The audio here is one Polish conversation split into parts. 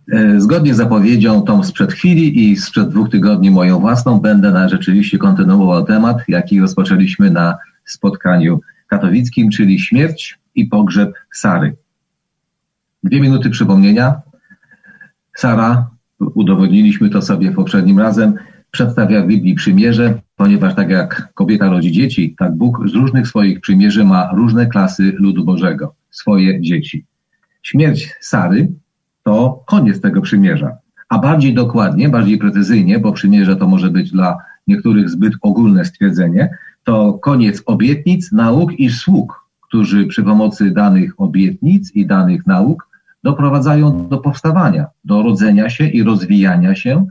Zgodnie z zapowiedzią tą sprzed chwili i sprzed 2 tygodni moją własną będę rzeczywiście kontynuował temat, jaki rozpoczęliśmy na spotkaniu katowickim, czyli śmierć i pogrzeb Sary. 2 minuty przypomnienia. Sara, udowodniliśmy to sobie poprzednim razem, przedstawia w Biblii przymierze, ponieważ tak jak kobieta rodzi dzieci, tak Bóg z różnych swoich przymierzy ma różne klasy ludu Bożego, swoje dzieci. Śmierć Sary to koniec tego przymierza, a bardziej dokładnie, bardziej precyzyjnie, bo przymierze to może być dla niektórych zbyt ogólne stwierdzenie, to koniec obietnic, nauk i sług, którzy przy pomocy danych obietnic i danych nauk doprowadzają do powstawania, do rodzenia się i rozwijania się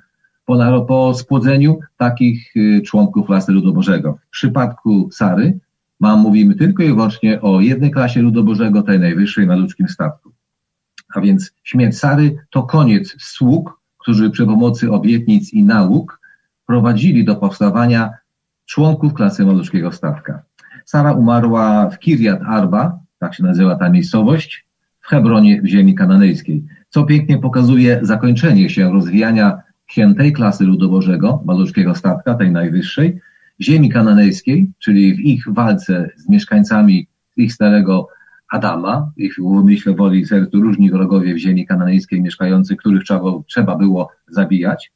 po spłodzeniu takich członków klasy ludu Bożego. W przypadku Sary mówimy tylko i wyłącznie o jednej klasie ludu Bożego, tej najwyższej na ludzkim statku. A więc śmierć Sary to koniec sług, którzy przy pomocy obietnic i nauk prowadzili do powstawania członków klasy ludzkiego statka. Sara umarła w Kirjat Arba, tak się nazywa ta miejscowość, w Hebronie w ziemi kananejskiej, co pięknie pokazuje zakończenie się rozwijania się tej klasy ludu Bożego, ludzkiego statka, tej najwyższej, w ziemi kananejskiej, czyli w ich walce z mieszkańcami ich starego Adama, ich w umyśle, woli i sercu różni wrogowie w ziemi kananejskiej mieszkający, których trzeba było zabijać.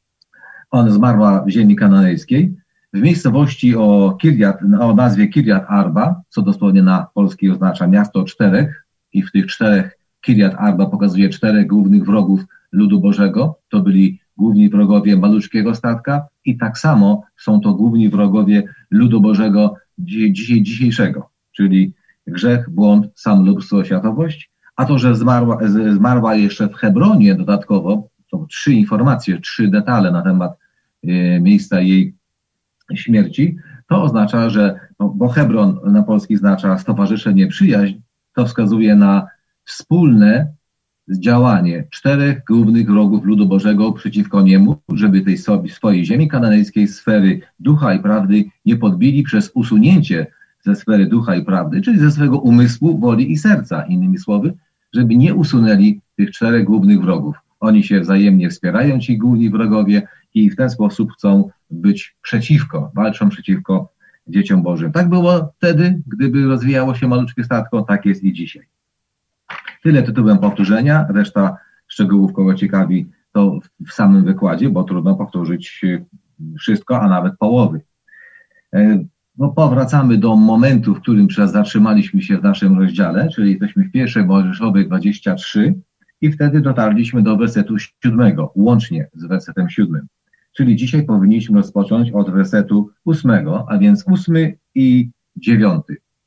Ona zmarła w ziemi kananejskiej, w miejscowości o nazwie Kirjat Arba, co dosłownie na polski oznacza miasto 4, i w tych 4 Kirjat Arba pokazuje 4 głównych wrogów ludu Bożego. To byli główni wrogowie maluczkiego statka i tak samo są to główni wrogowie ludu Bożego dzisiejszego, czyli grzech, błąd, samolubstwo, światowość, a to, że zmarła jeszcze w Hebronie dodatkowo, to 3 informacje, 3 detale na temat miejsca jej śmierci, to oznacza, że, bo Hebron na polski oznacza stowarzyszenie, przyjaźń, to wskazuje na wspólne działanie 4 głównych wrogów ludu Bożego przeciwko niemu, żeby tej swojej ziemi kananejskiej sfery ducha i prawdy nie podbili przez usunięcie ze sfery ducha i prawdy, czyli ze swego umysłu, woli i serca, innymi słowy, żeby nie usunęli tych 4 głównych wrogów. Oni się wzajemnie wspierają, ci główni wrogowie, i w ten sposób chcą być walczą przeciwko dzieciom Bożym. Tak było wtedy, gdyby rozwijało się maluczkie statko, tak jest i dzisiaj. Tyle tytułem powtórzenia, reszta szczegółów, kogo ciekawi, to w samym wykładzie, bo trudno powtórzyć wszystko, a nawet połowy. Powracamy do momentu, w którym zatrzymaliśmy się w naszym rozdziale, czyli jesteśmy w 1 Mojżeszowej 23 i wtedy dotarliśmy do wersetu 7, łącznie z wersetem 7. Czyli dzisiaj powinniśmy rozpocząć od wersetu 8, a więc 8 i 9.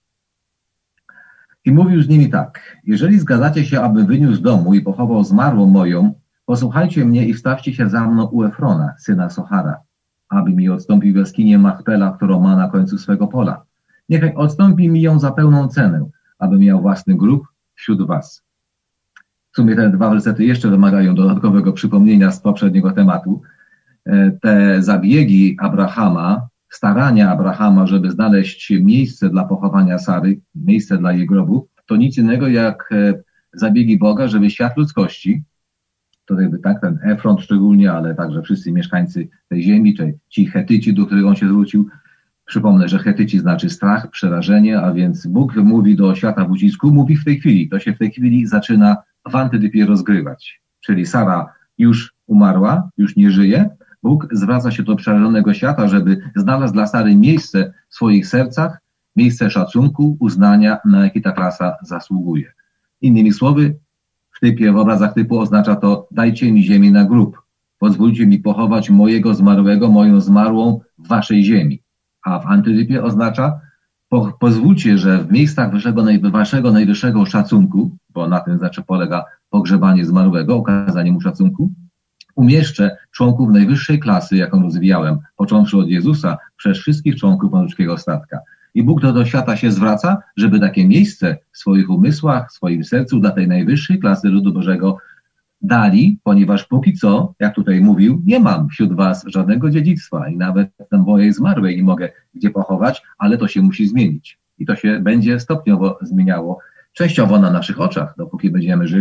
I mówił z nimi tak: jeżeli zgadzacie się, aby wyniósł z domu i pochował zmarłą moją, posłuchajcie mnie i wstawcie się za mną u Efrona, syna Sohara, aby mi odstąpił jaskinię Machpela, którą ma na końcu swego pola. Niechaj odstąpi mi ją za pełną cenę, aby miał własny grób wśród was. W sumie te 2 wersety jeszcze wymagają dodatkowego przypomnienia z poprzedniego tematu. Te zabiegi Abrahama, starania Abrahama, żeby znaleźć miejsce dla pochowania Sary, miejsce dla jej grobu, to nic innego jak zabiegi Boga, żeby świat ludzkości, to jakby tak, ten Efron szczególnie, ale także wszyscy mieszkańcy tej ziemi, czy ci Chetyci, do których on się zwrócił. Przypomnę, że Chetyci znaczy strach, przerażenie, a więc Bóg mówi do świata w ucisku, mówi w tej chwili. To się w tej chwili zaczyna w antytypie rozgrywać. Czyli Sara już umarła, już nie żyje. Bóg zwraca się do przerażonego świata, żeby znalazł dla Sary miejsce w swoich sercach, miejsce szacunku, uznania, na jakie ta klasa zasługuje. Innymi słowy, w obrazach typu oznacza to: dajcie mi ziemię na grób, pozwólcie mi pochować mojego zmarłego, moją zmarłą w waszej ziemi. A w antytypie oznacza: pozwólcie, że w miejscach waszego najwyższego szacunku, bo na tym polega pogrzebanie zmarłego, okazanie mu szacunku, umieszczę członków najwyższej klasy, jaką rozwijałem, począwszy od Jezusa, przez wszystkich członków ludzkiego statka. I Bóg do świata się zwraca, żeby takie miejsce w swoich umysłach, w swoim sercu dla tej najwyższej klasy ludu Bożego dali, ponieważ póki co, jak tutaj mówił, nie mam wśród was żadnego dziedzictwa i nawet mojej zmarłej nie mogę gdzie pochować, ale to się musi zmienić. I to się będzie stopniowo zmieniało, częściowo na naszych oczach, dopóki będziemy żyli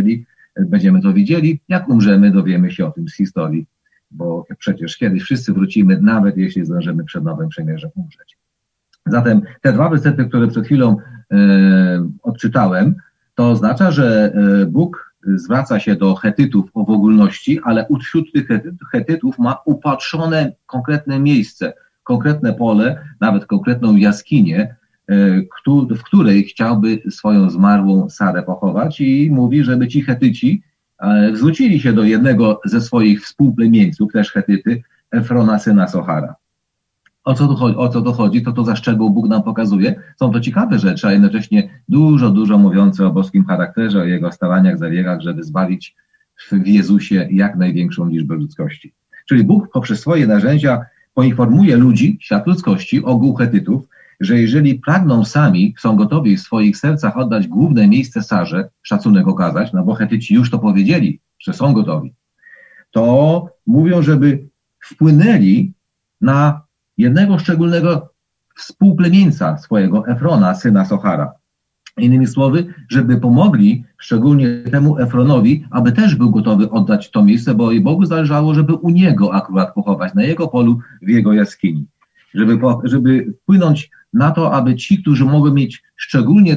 będziemy to widzieli. Jak umrzemy, dowiemy się o tym z historii, bo przecież kiedyś wszyscy wrócimy, nawet jeśli zdążymy przed Nowym Przymierzem umrzeć. Zatem te dwa wersety, które przed chwilą odczytałem, to oznacza, że Bóg zwraca się do Chetytów o w ogólności, ale wśród tych Chetytów ma upatrzone konkretne miejsce, konkretne pole, nawet konkretną jaskinię, w której chciałby swoją zmarłą Sarę pochować i mówi, żeby ci Chetyci zwrócili się do jednego ze swoich współplemieńców, też Chetyty, Efrona, syna Sohara. O co tu chodzi, to za szczegół Bóg nam pokazuje. Są to ciekawe rzeczy, a jednocześnie dużo mówiące o boskim charakterze, o Jego staraniach, zabiegach, żeby zbawić w Jezusie jak największą liczbę ludzkości. Czyli Bóg poprzez swoje narzędzia poinformuje ludzi, świat ludzkości, ogół Chetytów, że jeżeli pragną sami, są gotowi w swoich sercach oddać główne miejsce Sarze, szacunek okazać, no bo Chetyci już to powiedzieli, że są gotowi, to mówią, żeby wpłynęli na jednego szczególnego współplemieńca swojego, Efrona, syna Sohara. Innymi słowy, żeby pomogli szczególnie temu Efronowi, aby też był gotowy oddać to miejsce, bo Bogu zależało, żeby u niego akurat pochować, na jego polu, w jego jaskini. Żeby wpłynąć na to, aby ci, którzy mogą mieć szczególnie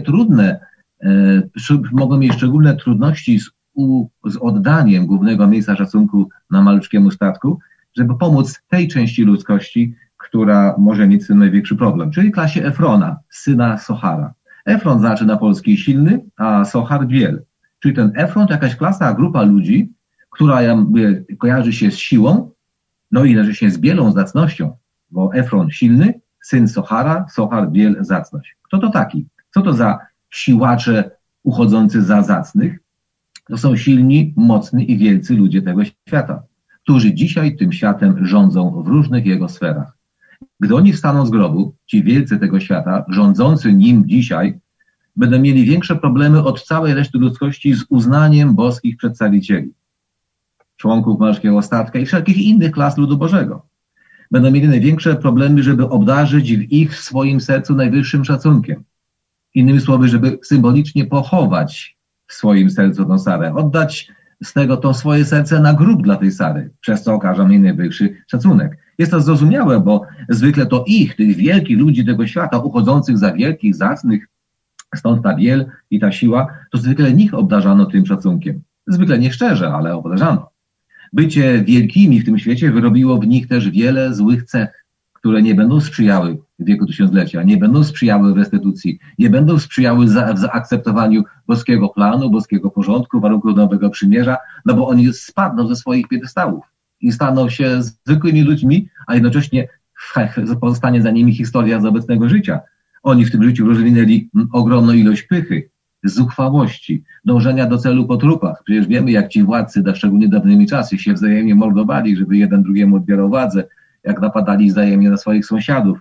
trudności z oddaniem głównego miejsca szacunku na maluczkiemu statku, żeby pomóc tej części ludzkości, która może mieć z tym największy problem, czyli klasie Efrona, syna Sohara. Efron znaczy na polski silny, a Sohar biel. Czyli ten Efron to jakaś klasa, grupa ludzi, która kojarzy się z siłą, no i leży się z bielą, zacnością, bo Efron silny, syn Sohara, Sohar biel, zacność. Kto to taki? Co to za siłacze uchodzący za zacnych? To są silni, mocni i wielcy ludzie tego świata, którzy dzisiaj tym światem rządzą w różnych jego sferach. Gdy oni wstaną z grobu, ci wielcy tego świata, rządzący nim dzisiaj, będą mieli większe problemy od całej reszty ludzkości z uznaniem boskich przedstawicieli, członków męskiego statka i wszelkich innych klas ludu Bożego. Będą mieli największe problemy, żeby obdarzyć w swoim sercu najwyższym szacunkiem. Innymi słowy, żeby symbolicznie pochować w swoim sercu tą Sarę, oddać z tego to swoje serce na grób dla tej Sary, przez co okażą jej najwyższy szacunek. Jest to zrozumiałe, bo zwykle to tych wielkich ludzi tego świata, uchodzących za wielkich, zacnych, stąd ta biel i ta siła, to zwykle nich obdarzano tym szacunkiem. Zwykle nieszczerze, ale obdarzano. Bycie wielkimi w tym świecie wyrobiło w nich też wiele złych cech, które nie będą sprzyjały w wieku tysiąclecia, nie będą sprzyjały w restytucji, nie będą sprzyjały w zaakceptowaniu boskiego planu, boskiego porządku, warunków nowego przymierza, no bo oni spadną ze swoich piedestałów i staną się zwykłymi ludźmi, a jednocześnie pozostanie za nimi historia z obecnego życia. Oni w tym życiu rozwinęli ogromną ilość pychy, zuchwałości, dążenia do celu po trupach. Przecież wiemy, jak ci władcy, szczególnie dawnymi czasy, się wzajemnie mordowali, żeby jeden drugiemu odbierał władzę, jak napadali wzajemnie na swoich sąsiadów.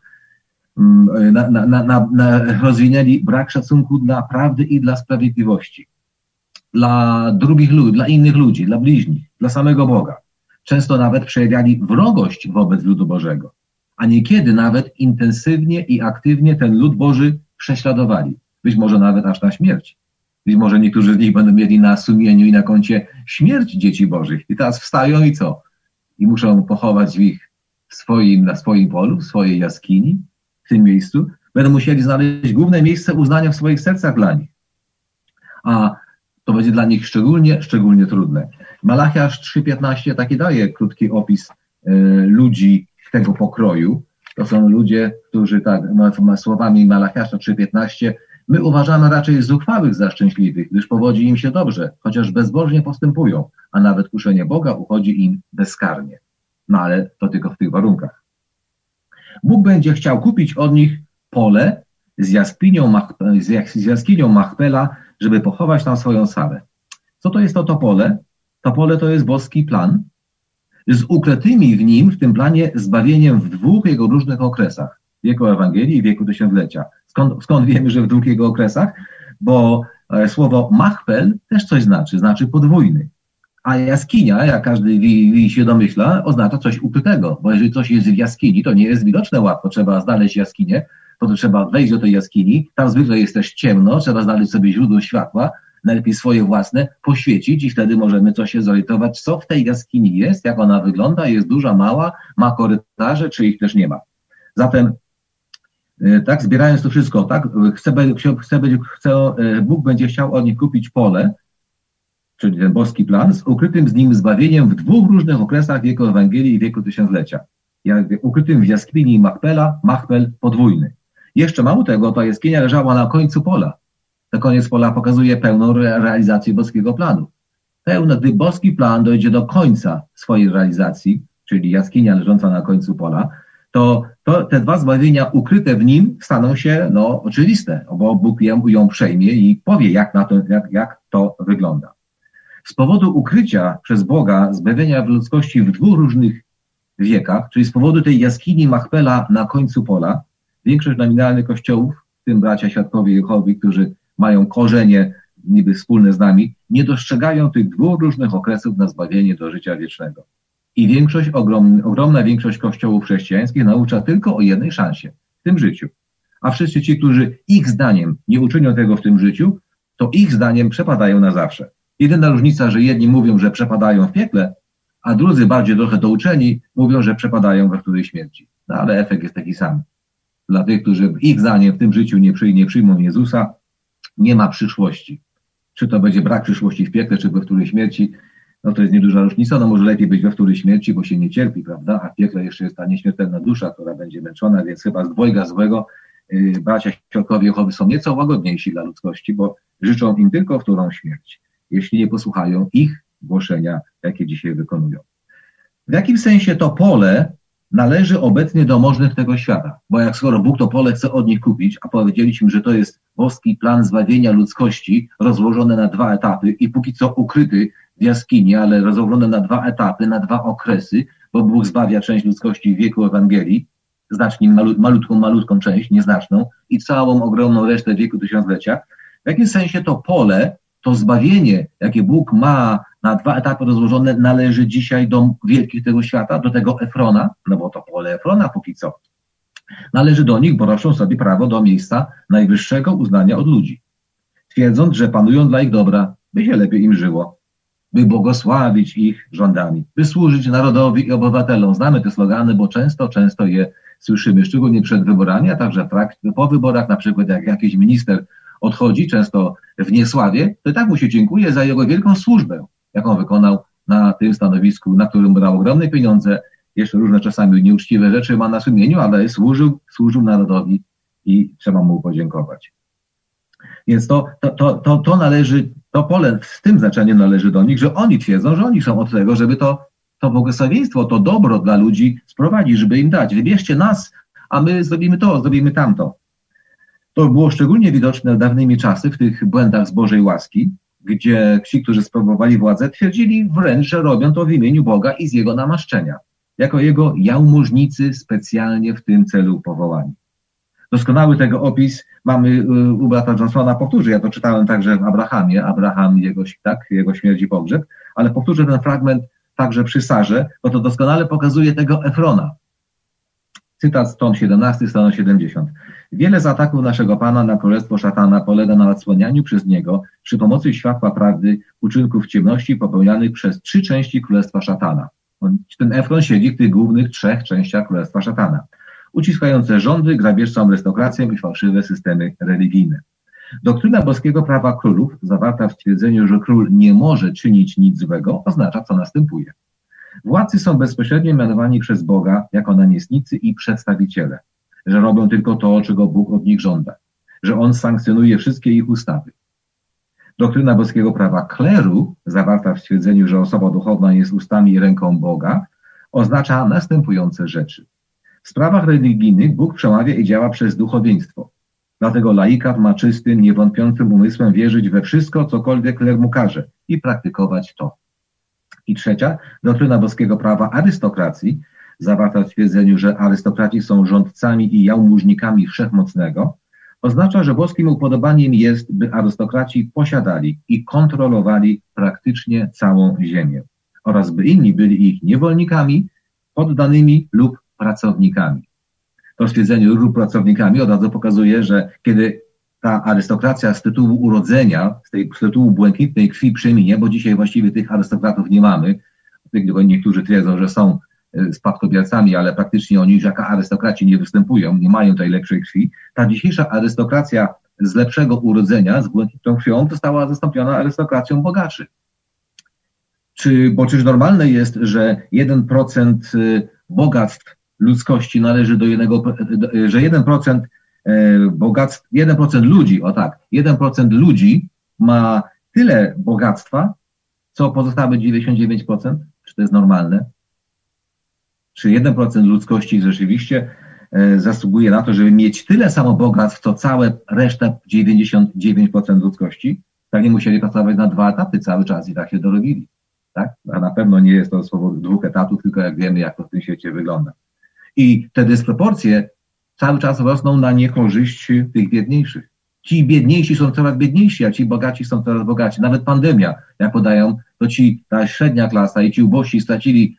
Rozwinęli brak szacunku dla prawdy i dla sprawiedliwości. Dla drugich ludzi, dla innych ludzi, dla bliźnich, dla samego Boga. Często nawet przejawiali wrogość wobec ludu Bożego, a niekiedy nawet intensywnie i aktywnie ten lud Boży prześladowali. Być może nawet aż na śmierć. Być może niektórzy z nich będą mieli na sumieniu i na koncie śmierć dzieci Bożych. I teraz wstają i co? I muszą pochować na swoim polu, w swojej jaskini, w tym miejscu. Będą musieli znaleźć główne miejsce uznania w swoich sercach dla nich. A to będzie dla nich szczególnie trudne. Malachiasz 3,15 taki daje krótki opis ludzi tego pokroju. To są ludzie, którzy słowami Malachiasza 3,15 my uważamy raczej zuchwałych za szczęśliwych, gdyż powodzi im się dobrze, chociaż bezbożnie postępują, a nawet kuszenie Boga uchodzi im bezkarnie. No ale to tylko w tych warunkach. Bóg będzie chciał kupić od nich pole z jaskinią Machpela, żeby pochować tam swoją Sarę. Co to jest to pole? To pole to jest boski plan z ukrytymi w nim, w tym planie, zbawieniem w dwóch jego różnych okresach. Wieku Ewangelii i wieku tysiąclecia. Skąd wiemy, że w dwóch jego okresach? Bo słowo Machpel też coś znaczy podwójny. A jaskinia, jak każdy się domyśla, oznacza coś ukrytego. Bo jeżeli coś jest w jaskini, to nie jest widoczne łatwo. Trzeba znaleźć jaskinię, to trzeba wejść do tej jaskini. Tam zwykle jest też ciemno, trzeba znaleźć sobie źródło światła, najlepiej swoje własne, poświecić i wtedy możemy coś się zorientować, co w tej jaskini jest, jak ona wygląda, jest duża, mała, ma korytarze, czy ich też nie ma. Zatem tak, zbierając to wszystko, tak, Bóg będzie chciał od nich kupić pole, czyli ten boski plan, z ukrytym z nim zbawieniem w dwóch różnych okresach wieku Ewangelii i wieku tysiąclecia. Ukrytym w jaskini Machpela, Machpel podwójny. Jeszcze mało tego, ta jaskinia leżała na końcu pola. To koniec pola pokazuje pełną realizację boskiego planu. Gdy boski plan dojdzie do końca swojej realizacji, czyli jaskinia leżąca na końcu pola, to te dwa zbawienia ukryte w nim staną się oczywiste, bo Bóg ją przejmie i powie, jak to wygląda. Z powodu ukrycia przez Boga zbawienia w ludzkości w dwóch różnych wiekach, czyli z powodu tej jaskini Machpela na końcu pola, większość nominalnych kościołów, w tym bracia świadkowie Jehowy, którzy mają korzenie niby wspólne z nami, nie dostrzegają tych dwóch różnych okresów na zbawienie do życia wiecznego. I ogromna większość kościołów chrześcijańskich naucza tylko o jednej szansie w tym życiu. A wszyscy ci, którzy ich zdaniem nie uczynią tego w tym życiu, to ich zdaniem przepadają na zawsze. Jedyna różnica, że jedni mówią, że przepadają w piekle, a drudzy, bardziej trochę douczeni, mówią, że przepadają we której śmierci. Ale efekt jest taki sam. Dla tych, którzy ich zdaniem w tym życiu nie przyjmą Jezusa, nie ma przyszłości. Czy to będzie brak przyszłości w piekle, czy we której śmierci, to jest nieduża różnica. Może lepiej być we której śmierci, bo się nie cierpi, prawda? A w piekle jeszcze jest ta nieśmiertelna dusza, która będzie męczona, więc chyba z dwojga złego bracia świadkowie Jehowy są nieco łagodniejsi dla ludzkości, bo życzą im tylko wtórną śmierć, jeśli nie posłuchają ich głoszenia, jakie dzisiaj wykonują. W jakim sensie to pole należy obecnie do możnych tego świata? Bo skoro Bóg to pole chce od nich kupić, a powiedzieliśmy, że to jest boski plan zbawienia ludzkości rozłożony na dwa etapy i póki co ukryty w jaskini, ale rozłożony na dwa etapy, na dwa okresy, bo Bóg zbawia część ludzkości w wieku Ewangelii, znacznie malutką część, nieznaczną, i całą ogromną resztę wieku tysiąclecia. W jakim sensie to pole, to zbawienie, jakie Bóg ma na dwa etapy rozłożone, należy dzisiaj do wielkich tego świata, do tego Efrona, bo to pole Efrona póki co. Należy do nich, bo roszczą sobie prawo do miejsca najwyższego uznania od ludzi, twierdząc, że panują dla ich dobra, by się lepiej im żyło, by błogosławić ich rządami, by służyć narodowi i obywatelom. Znamy te slogany, bo często je słyszymy, szczególnie przed wyborami, a także po wyborach, na przykład jak jakiś minister odchodzi, często w niesławie, to tak mu się dziękuję za jego wielką służbę, jaką wykonał na tym stanowisku, na którym brał ogromne pieniądze, jeszcze różne czasami nieuczciwe rzeczy ma na sumieniu, ale służył narodowi i trzeba mu podziękować. Więc to należy, to pole w tym znaczeniu należy do nich, że oni twierdzą, że oni są od tego, żeby to błogosławieństwo, to dobro dla ludzi sprowadzić, żeby im dać. Wybierzcie nas, a my zrobimy to, zrobimy tamto. To było szczególnie widoczne w dawnymi czasy, w tych błędach z Bożej łaski, gdzie ci, którzy sprawowali władzę, twierdzili wręcz, że robią to w imieniu Boga i z Jego namaszczenia, jako Jego jałmużnicy specjalnie w tym celu powołani. Doskonały tego opis mamy u brata Johnsona, powtórzę, ja to czytałem także w Abraham, jego śmierć i pogrzeb, ale powtórzę ten fragment także przy Sarze, bo to doskonale pokazuje tego Efrona. Cytat tom 17, strona 70. Wiele z ataków naszego Pana na królestwo szatana polega na odsłanianiu przez niego przy pomocy światła prawdy uczynków ciemności popełnianych przez 3 części królestwa szatana. Ten Efron siedzi w tych głównych 3 częściach królestwa szatana. Uciskające rządy, grabieżcą arystokrację i fałszywe systemy religijne. Doktryna boskiego prawa królów, zawarta w stwierdzeniu, że król nie może czynić nic złego, oznacza, co następuje. Władcy są bezpośrednio mianowani przez Boga jako namiestnicy i przedstawiciele, że robią tylko to, czego Bóg od nich żąda, że On sankcjonuje wszystkie ich ustawy. Doktryna boskiego prawa kleru, zawarta w stwierdzeniu, że osoba duchowna jest ustami i ręką Boga, oznacza następujące rzeczy. W sprawach religijnych Bóg przemawia i działa przez duchowieństwo. Dlatego laikat ma czystym, niewątpiącym umysłem wierzyć we wszystko, cokolwiek kler mu każe i praktykować to. I trzecia, doktryna boskiego prawa arystokracji, zawarta w stwierdzeniu, że arystokraci są rządcami i jałmużnikami wszechmocnego, oznacza, że boskim upodobaniem jest, by arystokraci posiadali i kontrolowali praktycznie całą ziemię oraz by inni byli ich niewolnikami, poddanymi lub pracownikami. To stwierdzenie lub pracownikami od razu pokazuje, że kiedy ta arystokracja z tytułu urodzenia, z tytułu błękitnej krwi przeminie, bo dzisiaj właściwie tych arystokratów nie mamy. Tylko niektórzy twierdzą, że są spadkobiercami, ale praktycznie oni już jako arystokraci nie występują, nie mają tej lepszej krwi. Ta dzisiejsza arystokracja z lepszego urodzenia, z błękitną krwią, została zastąpiona arystokracją bogaczy. Czyż normalne jest, że 1% bogactw ludzkości należy do że 1% bogactw, 1% ludzi, 1% ludzi ma tyle bogactwa, co pozostałe 99%? Czy to jest normalne? Czy 1% ludzkości rzeczywiście zasługuje na to, żeby mieć tyle samo bogactw, co całe reszta 99% ludzkości? Tak nie musieli pracować na 2 etapy cały czas i tak się dorobili. Tak? A na pewno nie jest to z powodu 2 etatów, tylko jak wiemy, jak to w tym świecie wygląda. I te dysproporcje cały czas rosną na niekorzyść tych biedniejszych. Ci biedniejsi są coraz biedniejsi, a ci bogaci są coraz bogaci. Nawet pandemia, jak podają, to ta średnia klasa i ci ubożsi stracili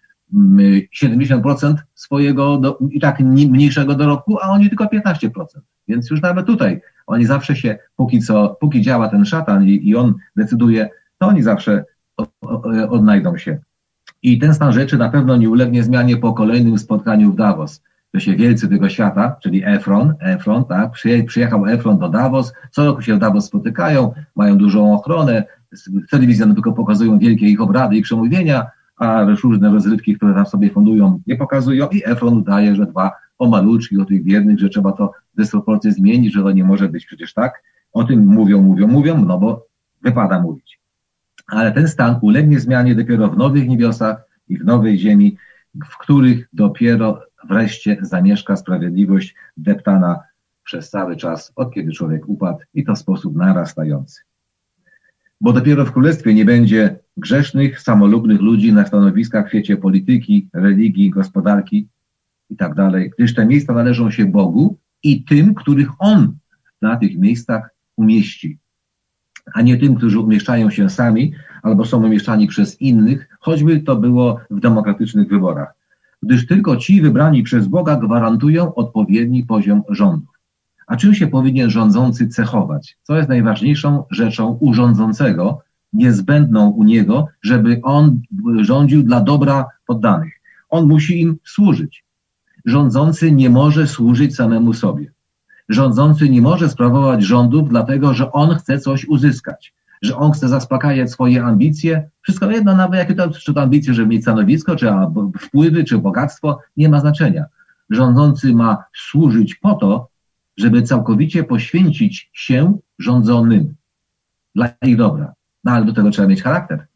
70% swojego i tak mniejszego dorobku, a oni tylko 15%. Więc już nawet tutaj oni zawsze się, póki działa ten szatan i on decyduje, to oni zawsze odnajdą się. I ten stan rzeczy na pewno nie ulegnie zmianie po kolejnym spotkaniu w Davos. To się wielcy tego świata, czyli Efron, tak, przyjechał Efron do Davos, co roku się w Davos spotykają, mają dużą ochronę, telewizje tylko pokazują wielkie ich obrady i przemówienia, a różne rozrywki, które tam sobie fundują, nie pokazują i Efron udaje, że dba o maluczki, o tych biednych, że trzeba to dysproporcje zmienić, że to nie może być przecież tak. O tym mówią, no bo wypada mówić. Ale ten stan ulegnie zmianie dopiero w nowych niebiosach i w nowej ziemi, w których dopiero wreszcie zamieszka sprawiedliwość deptana przez cały czas, od kiedy człowiek upadł i to w sposób narastający. Bo dopiero w Królestwie nie będzie grzesznych, samolubnych ludzi na stanowiskach w świecie polityki, religii, gospodarki i tak dalej, gdyż te miejsca należą się Bogu i tym, których On na tych miejscach umieści, a nie tym, którzy umieszczają się sami albo są umieszczani przez innych, choćby to było w demokratycznych wyborach. Gdyż tylko ci wybrani przez Boga gwarantują odpowiedni poziom rządów. A czym się powinien rządzący cechować? Co jest najważniejszą rzeczą u rządzącego, niezbędną u niego, żeby on rządził dla dobra poddanych? On musi im służyć. Rządzący nie może służyć samemu sobie. Rządzący nie może sprawować rządów dlatego, że on chce coś uzyskać, że on chce zaspokajać swoje ambicje. Wszystko jedno, nawet jakie to ambicje, żeby mieć stanowisko, czy wpływy, czy bogactwo, nie ma znaczenia. Rządzący ma służyć po to, żeby całkowicie poświęcić się rządzonym dla ich dobra. No ale do tego trzeba mieć charakter.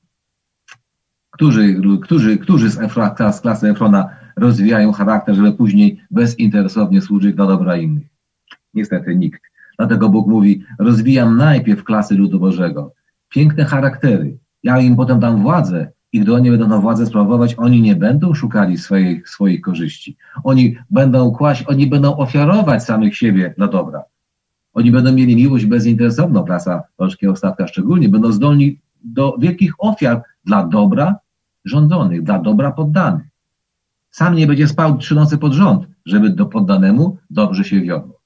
Którzy z klasy Efrona rozwijają charakter, żeby później bezinteresownie służyć dla dobra innych? Niestety nikt. Dlatego Bóg mówi, rozwijam najpierw klasy ludu Bożego. Piękne charaktery. Ja im potem dam władzę i gdy oni będą tę władzę sprawować, oni nie będą szukali swoich korzyści. Oni będą ofiarować samych siebie dla dobra. Oni będą mieli miłość bezinteresowną, klasa polskiego statka szczególnie, będą zdolni do wielkich ofiar dla dobra rządzonych, dla dobra poddanych. Sam nie będzie spał 3 nocy pod rząd, żeby do poddanemu dobrze się wiodło.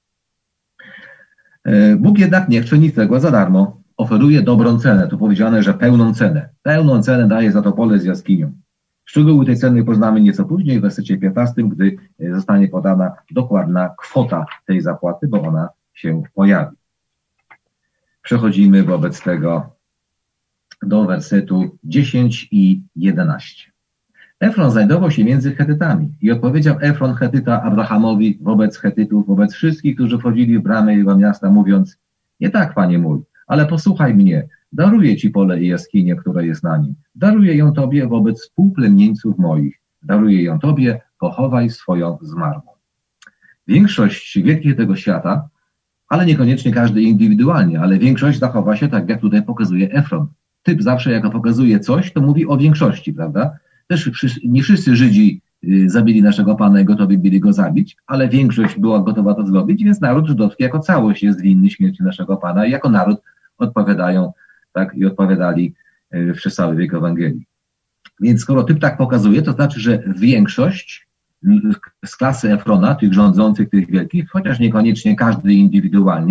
Bóg jednak nie chce nic tego za darmo. Oferuje dobrą cenę. Tu powiedziane, że pełną cenę. Pełną cenę daje za to pole z jaskinią. Szczegóły tej ceny poznamy nieco później, w wersecie 15, gdy zostanie podana dokładna kwota tej zapłaty, bo ona się pojawi. Przechodzimy wobec tego do wersetu 10 i 11. Efron znajdował się między Chetytami i odpowiedział Efron Chetyta Abrahamowi wobec Chetytów, wobec wszystkich, którzy wchodzili w bramę jego miasta, mówiąc: nie tak, panie mój, ale posłuchaj mnie, daruję ci pole i jaskinię, które jest na nim. Daruję ją tobie wobec współplemieńców moich. Daruję ją tobie, pochowaj swoją zmarłą. Większość wielkich tego świata, ale niekoniecznie każdy indywidualnie, ale większość zachowa się tak, jak tutaj pokazuje Efron. Typ zawsze, jak pokazuje coś, to mówi o większości, prawda? Też nie wszyscy Żydzi zabili naszego Pana i gotowi byli go zabić, ale większość była gotowa to zrobić, więc naród żydowski jako całość jest winny śmierci naszego Pana i jako naród odpowiadają, tak, i odpowiadali przez cały wiek Ewangelii. Więc skoro typ tak pokazuje, to znaczy, że większość z klasy Efrona, tych rządzących, tych wielkich, chociaż niekoniecznie każdy indywidualnie,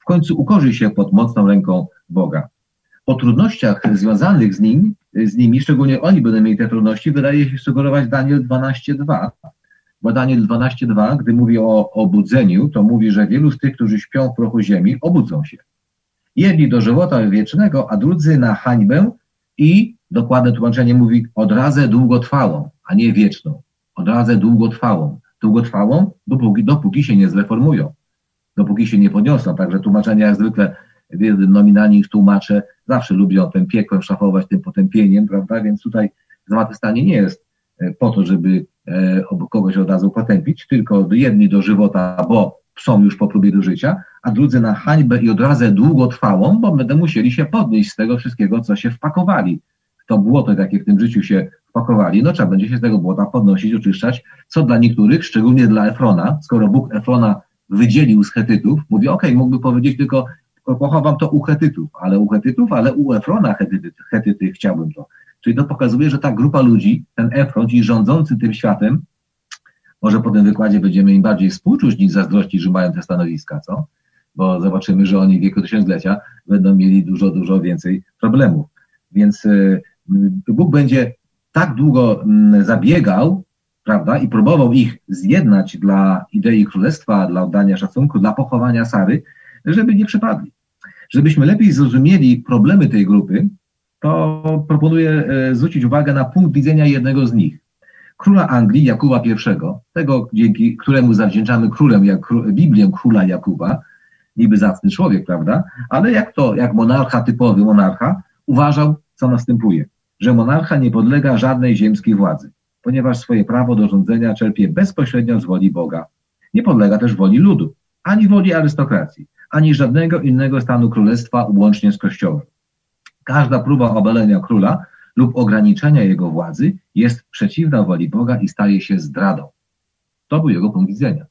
w końcu ukorzy się pod mocną ręką Boga. O trudnościach związanych z nimi, szczególnie oni będą mieli te trudności, wydaje się sugerować Daniel 12:2. Bo Daniel 12:2, gdy mówi o obudzeniu, to mówi, że wielu z tych, którzy śpią w prochu ziemi, obudzą się. Jedni do żywota wiecznego, a drudzy na hańbę i dokładne tłumaczenie mówi odrazę długotrwałą, a nie wieczną. Odrazę długotrwałą. Długotrwałą, dopóki się nie zreformują. Dopóki się nie podniosą. Także tłumaczenia jak zwykle nominalni ich tłumacze zawsze lubią tym piekłem szafować, tym potępieniem, prawda? Więc tutaj zmartwychwstanie nie jest po to, żeby kogoś od razu potępić, tylko jedni do żywota, bo są już po próbie do życia, a drudzy na hańbę i odrazę długotrwałą, bo będą musieli się podnieść z tego wszystkiego, co się wpakowali. To błoto, jakie w tym życiu się wpakowali, no trzeba będzie się z tego błota podnosić, oczyszczać, co dla niektórych, szczególnie dla Efrona, skoro Bóg Efrona wydzielił z Chetytów, mówi, mógłby powiedzieć tylko, pochowam to u Chetytów, ale u Efrona Chetyty chciałbym to. Czyli to pokazuje, że ta grupa ludzi, ten Efron, ci rządzący tym światem, może po tym wykładzie będziemy im bardziej współczuć niż zazdrościć, że mają te stanowiska, co? Bo zobaczymy, że oni w wieku tysiąclecia będą mieli dużo więcej problemów. Więc Bóg będzie tak długo zabiegał, prawda, i próbował ich zjednać dla idei królestwa, dla oddania szacunku, dla pochowania Sary, żeby nie przypadli. Żebyśmy lepiej zrozumieli problemy tej grupy, to proponuję zwrócić uwagę na punkt widzenia jednego z nich. Króla Anglii, Jakuba I, tego dzięki któremu zawdzięczamy królem, Biblię króla Jakuba, niby zacny człowiek, prawda? Ale jak monarcha, typowy monarcha, uważał, co następuje, że monarcha nie podlega żadnej ziemskiej władzy, ponieważ swoje prawo do rządzenia czerpie bezpośrednio z woli Boga. Nie podlega też woli ludu, ani woli arystokracji, ani żadnego innego stanu królestwa, łącznie z Kościołem. Każda próba obalenia króla lub ograniczenia jego władzy jest przeciwna woli Boga i staje się zdradą. To był jego punkt widzenia.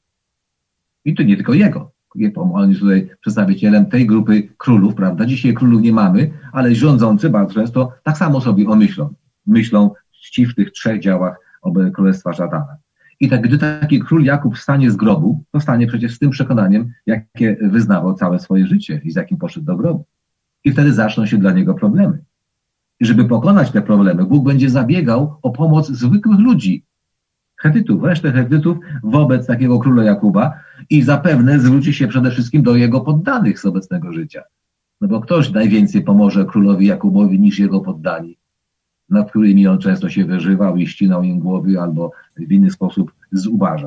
I to nie tylko jego. On jest tutaj przedstawicielem tej grupy królów, prawda? Dzisiaj królów nie mamy, ale rządzący bardzo często tak samo sobie myślą w tych trzech działach królestwa szatana. I tak, gdy taki król Jakub wstanie z grobu, to stanie przecież z tym przekonaniem, jakie wyznawał całe swoje życie i z jakim poszedł do grobu. I wtedy zaczną się dla niego problemy. I żeby pokonać te problemy, Bóg będzie zabiegał o pomoc zwykłych ludzi, Chetytów, resztę Chetytów wobec takiego króla Jakuba i zapewne zwróci się przede wszystkim do jego poddanych z obecnego życia. No bo ktoś najwięcej pomoże królowi Jakubowi niż jego poddani, nad którymi on często się wyżywał i ścinał im głowy albo w inny sposób zubażał.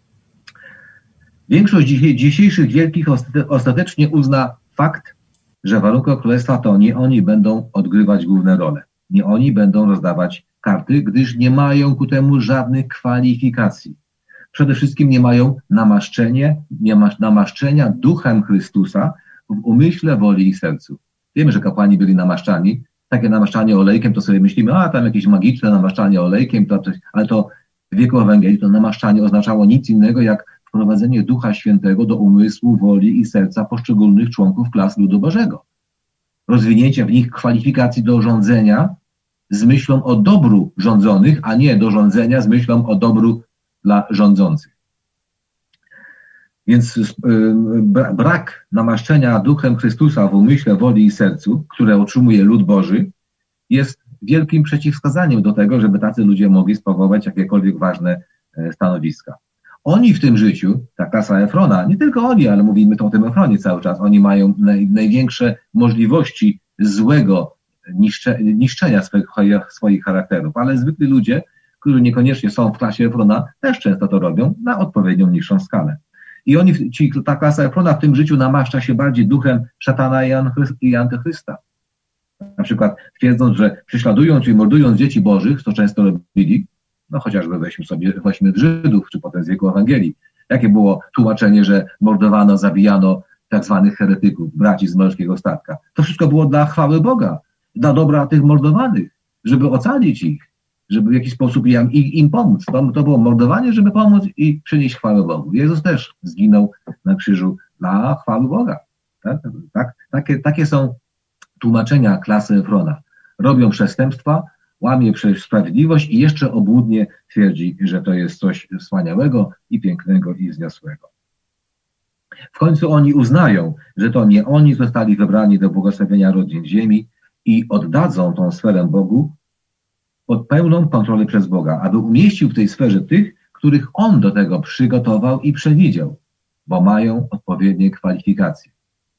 Większość dzisiejszych wielkich ostatecznie uzna fakt, że w warunkach królestwa to nie oni będą odgrywać główne role. Nie oni będą rozdawać karty, gdyż nie mają ku temu żadnych kwalifikacji. Przede wszystkim nie mają namaszczenia duchem Chrystusa w umyśle, woli i sercu. Wiemy, że kapłani byli namaszczani. Takie namaszczanie olejkiem, to sobie myślimy, tam jakieś magiczne namaszczanie olejkiem, ale to w wieku Ewangelii to namaszczanie oznaczało nic innego jak wprowadzenie Ducha Świętego do umysłu, woli i serca poszczególnych członków klas ludu Bożego. Rozwinięcie w nich kwalifikacji do rządzenia z myślą o dobru rządzonych, a nie do rządzenia z myślą o dobru dla rządzących. Więc brak namaszczenia Duchem Chrystusa w umyśle, woli i sercu, które otrzymuje lud Boży, jest wielkim przeciwwskazaniem do tego, żeby tacy ludzie mogli sprawować jakiekolwiek ważne stanowiska. Oni w tym życiu, ta klasa Efrona, nie tylko oni, ale mówimy o tym Efronie cały czas, oni mają największe możliwości złego niszczenia swoich charakterów, ale zwykli ludzie, którzy niekoniecznie są w klasie Efrona, też często to robią na odpowiednią niższą skalę. I ta klasa Efrona w tym życiu namaszcza się bardziej duchem szatana i antychrysta. Na przykład twierdząc, że prześladując i mordując dzieci bożych, co często robili, chociażby weźmy Żydów, czy potem z wieku Ewangelii. Jakie było tłumaczenie, że mordowano, zabijano tak zwanych heretyków, braci z męskiego statka? To wszystko było dla chwały Boga, dla dobra tych mordowanych, żeby ocalić ich, żeby w jakiś sposób im pomóc. To było mordowanie, żeby pomóc i przynieść chwałę Bogu. Jezus też zginął na krzyżu dla chwały Boga. Takie są tłumaczenia klasy Efrona. Robią przestępstwa, łamie sprawiedliwość i jeszcze obłudnie twierdzi, że to jest coś wspaniałego i pięknego i wzniosłego. W końcu oni uznają, że to nie oni zostali wybrani do błogosławienia rodzin ziemi i oddadzą tą sferę Bogu pod pełną kontrolę przez Boga, aby umieścił w tej sferze tych, których On do tego przygotował i przewidział, bo mają odpowiednie kwalifikacje.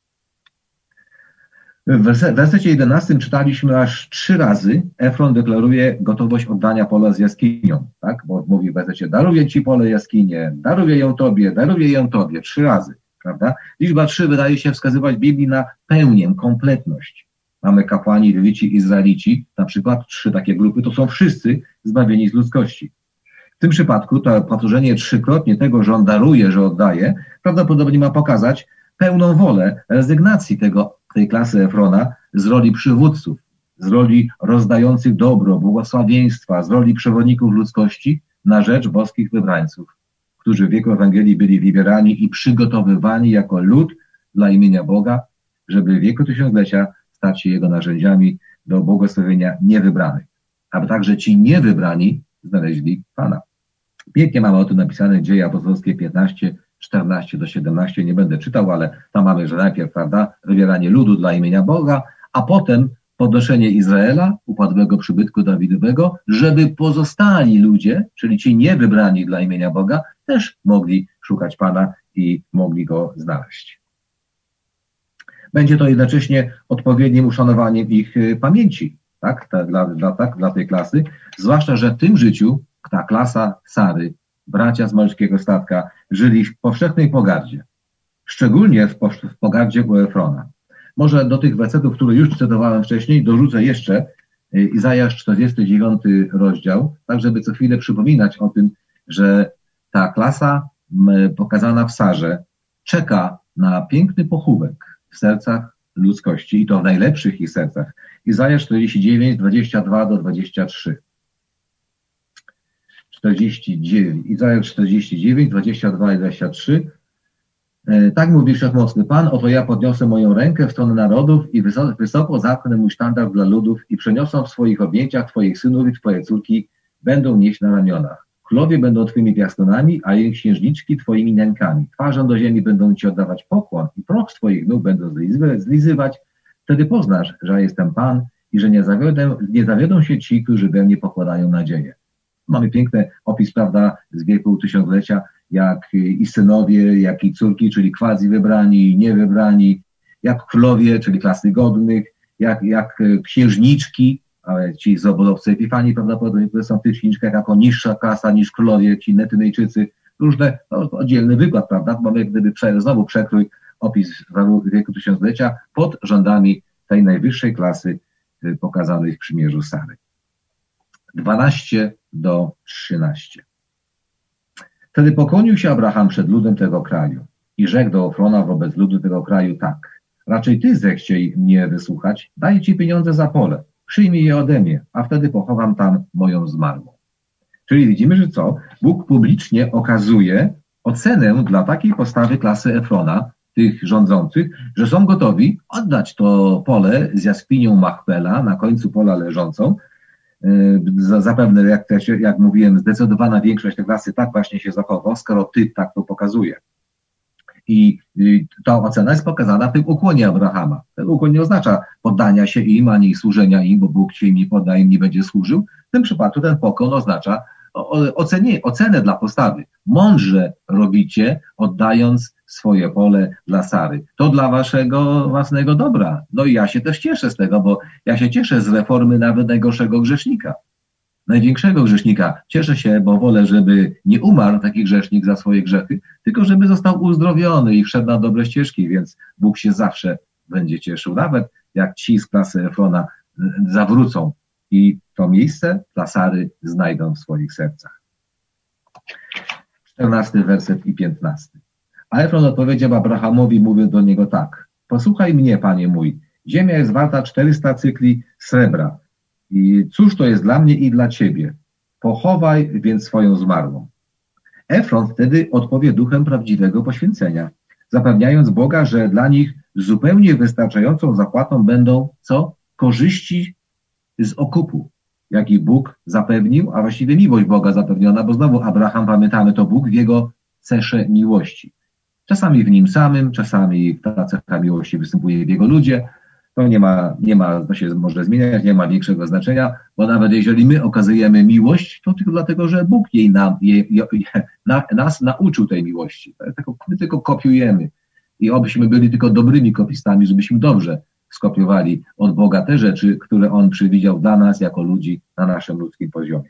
W wersecie 11 czytaliśmy aż 3 razy Efron deklaruje gotowość oddania pola z jaskinią. Tak? Bo mówi w wersecie: daruję ci pole jaskinię, daruję ją tobie. 3 razy. Prawda? Liczba 3 wydaje się wskazywać w Biblii na pełnię, kompletność. Mamy kapłani, lewici, Izraelici, na przykład 3 takie grupy, to są wszyscy zbawieni z ludzkości. W tym przypadku to powtórzenie 3-krotnie tego, że on daruje, że oddaje, prawdopodobnie ma pokazać pełną wolę rezygnacji tej klasy Efrona z roli przywódców, z roli rozdających dobro, błogosławieństwa, z roli przewodników ludzkości na rzecz boskich wybrańców, którzy w wieku Ewangelii byli wybierani i przygotowywani jako lud dla imienia Boga, żeby w wieku tysiąclecia stać się Jego narzędziami do błogosławienia niewybranych, aby także ci niewybrani znaleźli Pana. Pięknie mamy o tym napisane Dzieje Apostolskie 15, 14-17, nie będę czytał, ale tam mamy, że najpierw, prawda, wybieranie ludu dla imienia Boga, a potem podnoszenie Izraela, upadłego przybytku Dawidowego, żeby pozostali ludzie, czyli ci niewybrani dla imienia Boga, też mogli szukać Pana i mogli Go znaleźć. Będzie to jednocześnie odpowiednim uszanowaniem ich pamięci, tak, dla tej klasy, zwłaszcza, że w tym życiu ta klasa Sary, bracia z malutkiego statka, żyli w powszechnej pogardzie. Szczególnie w pogardzie u Efrona. Może do tych wersetów, które już cytowałem wcześniej, dorzucę jeszcze Izajasz 49 rozdział, tak żeby co chwilę przypominać o tym, że ta klasa pokazana w Sarze czeka na piękny pochówek w sercach ludzkości i to w najlepszych ich sercach. Izajasz 49, 22-23. Izajasz 49, 22 i 23. Tak mówi Wszechmocny Pan: oto ja podniosę moją rękę w stronę narodów i wysoko zapchnę mój sztandar dla ludów i przeniosą w swoich objęciach twoich synów i twoje córki będą nieść na ramionach. Królowie będą twoimi piastonami, a jej księżniczki twoimi niańkami. Twarzą do ziemi będą ci oddawać pokłon i proch z twoich nóg będą zlizywać. Wtedy poznasz, że ja jestem Pan i że nie zawiodą się ci, którzy we mnie pokładają nadzieję. Mamy piękny opis, prawda, z wieku tysiąclecia, jak i synowie, jak i córki, czyli quasi wybrani i niewybrani, jak królowie, czyli klasy godnych, jak księżniczki, ale ci zobodowcy Epifanii prawdopodobnie to są w tych księżniczkach jako niższa klasa niż królowie, ci Netynejczycy, różne, oddzielny wykład, prawda, mamy gdyby znowu przekrój, opis wieku tysiąclecia pod rządami tej najwyższej klasy pokazanej w przymierzu Sary. 12-13. Wtedy pokłonił się Abraham przed ludem tego kraju i rzekł do Efrona wobec ludu tego kraju tak: raczej ty zechciej mnie wysłuchać, daję ci pieniądze za pole, przyjmij je ode mnie, a wtedy pochowam tam moją zmarłą. Czyli widzimy, że co? Bóg publicznie okazuje ocenę dla takiej postawy klasy Efrona, tych rządzących, że są gotowi oddać to pole z jaskinią Machpela na końcu pola leżącą. Zapewne, jak mówiłem, zdecydowana większość tej klasy tak właśnie się zachowa, skoro typ tak to pokazuje. I ta ocena jest pokazana w tym ukłonie Abrahama. Ten ukłon nie oznacza poddania się im, ani służenia im, bo Bóg się im nie podda, im nie będzie służył. W tym przypadku ten pokłon oznacza ocenę dla postawy. Mądrze robicie, oddając swoje pole dla Sary. To dla waszego własnego dobra. No i ja się też cieszę z tego, bo ja się cieszę z reformy nawet najgorszego grzesznika. Największego grzesznika. Cieszę się, bo wolę, żeby nie umarł taki grzesznik za swoje grzechy, tylko żeby został uzdrowiony i wszedł na dobre ścieżki, więc Bóg się zawsze będzie cieszył. Nawet jak ci z klasy Efrona zawrócą i to miejsce dla Sary znajdą w swoich sercach. 14 werset i 15. A Efron odpowiedział Abrahamowi, mówiąc do niego tak: posłuchaj mnie, panie mój, ziemia jest warta 400 cykli srebra. I cóż to jest dla mnie i dla ciebie? Pochowaj więc swoją zmarłą. Efron wtedy odpowie duchem prawdziwego poświęcenia, zapewniając Boga, że dla nich zupełnie wystarczającą zapłatą będą co? Korzyści z okupu, jaki Bóg zapewnił, a właściwie miłość Boga zapewniona, bo znowu Abraham, pamiętamy, to Bóg w jego cesze miłości. Czasami w nim samym, czasami ta cecha miłości występuje w jego ludzie. To to się może zmieniać, nie ma większego znaczenia, bo nawet jeżeli my okazujemy miłość, to tylko dlatego, że Bóg nas nauczył tej miłości. My tylko kopiujemy. I obyśmy byli tylko dobrymi kopistami, żebyśmy dobrze skopiowali od Boga te rzeczy, które On przewidział dla nas jako ludzi na naszym ludzkim poziomie.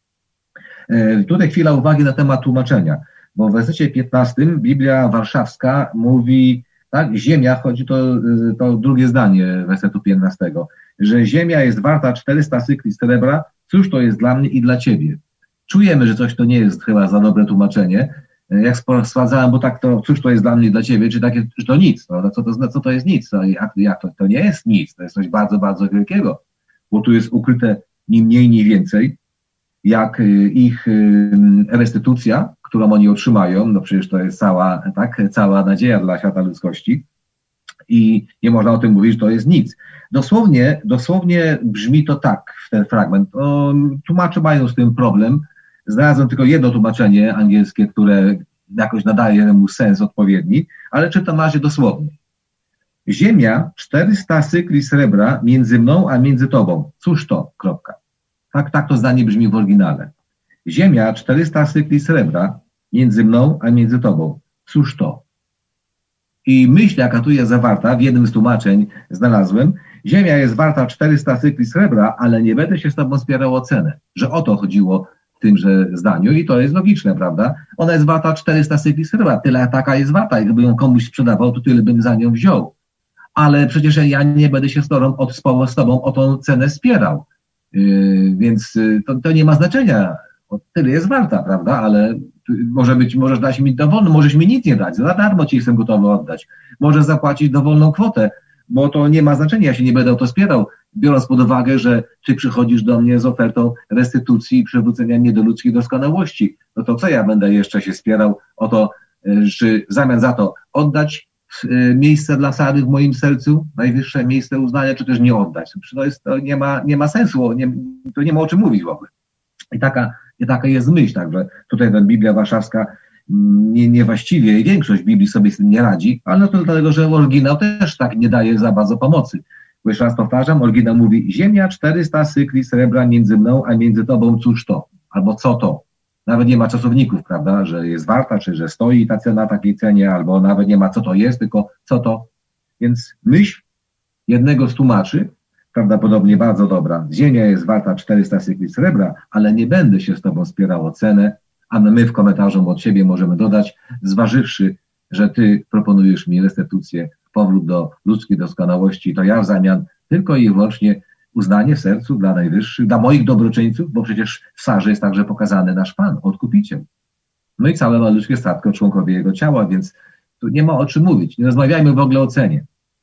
Tutaj chwila uwagi na temat tłumaczenia, bo w wersecie 15 Biblia Warszawska mówi, tak, ziemia, chodzi to drugie zdanie wersetu 15, że ziemia jest warta 400 cykli srebra, cóż to jest dla mnie i dla ciebie. Czujemy, że coś to nie jest chyba za dobre tłumaczenie. Jak sprawdzałem, bo tak to, cóż to jest dla mnie i dla ciebie, czy takie, że to nic, prawda? Co to jest nic? To nie jest nic, to jest coś bardzo, bardzo wielkiego, bo tu jest ukryte ni mniej, ni więcej, jak ich restytucja, którą oni otrzymają, no przecież to jest cała nadzieja dla świata ludzkości i nie można o tym mówić, że to jest nic. Dosłownie brzmi to tak w ten fragment. Tłumacze mają z tym problem. Znalazłem tylko jedno tłumaczenie angielskie, które jakoś nadaje mu sens odpowiedni, ale czytam na razie dosłownie. Ziemia 400 cykli srebra między mną a między tobą. Cóż to? Kropka. Tak to zdanie brzmi w oryginale. Ziemia 400 cykli srebra między mną a między tobą. Cóż to? I myśl, jaka tu jest zawarta, w jednym z tłumaczeń znalazłem, ziemia jest warta 400 cykli srebra, ale nie będę się z tobą spierał o cenę. Że o to chodziło w tymże zdaniu i to jest logiczne, prawda? Ona jest warta 400 cykli srebra, tyle taka jest warta i gdyby ją komuś sprzedawał, to tyle bym za nią wziął. Ale przecież ja nie będę się z tobą o tą cenę spierał. Więc to nie ma znaczenia. Tyle jest warta, prawda? Ale możesz dać mi dowolną, możesz mi nic nie dać. Za darmo ci jestem gotowy oddać. Możesz zapłacić dowolną kwotę, bo to nie ma znaczenia. Ja się nie będę o to spierał, biorąc pod uwagę, że ty przychodzisz do mnie z ofertą restytucji i przywrócenia mnie do ludzkiej doskonałości. No to co ja będę jeszcze się spierał o to, czy w zamian za to oddać miejsce dla Sary w moim sercu, najwyższe miejsce uznania, czy też nie oddać. To nie ma sensu, to nie ma o czym mówić w ogóle. I taka jest myśl, także tutaj ta Biblia Warszawska niewłaściwie i większość Biblii sobie z tym nie radzi, ale no to dlatego, że oryginał też tak nie daje za bardzo pomocy. Bo jeszcze raz powtarzam, oryginał mówi, ziemia 400 cykli srebra między mną, a między tobą cóż to? Albo co to? Nawet nie ma czasowników, prawda, że jest warta, czy że stoi ta cena takiej cenie, albo nawet nie ma co to jest, tylko co to. Więc myśl jednego z tłumaczy, prawdopodobnie bardzo dobra, ziemia jest warta 400 cykli srebra, ale nie będę się z tobą spierał o cenę, a my w komentarzu od siebie możemy dodać, zważywszy, że ty proponujesz mi restytucję, powrót do ludzkiej doskonałości, to ja w zamian tylko i wyłącznie uznanie w sercu dla najwyższych, dla moich dobroczyńców, bo przecież w Sarze jest także pokazany nasz Pan, Odkupiciel. No i całe ludzkie statko, członkowie Jego ciała, więc tu nie ma o czym mówić. Nie rozmawiajmy w ogóle o cenie.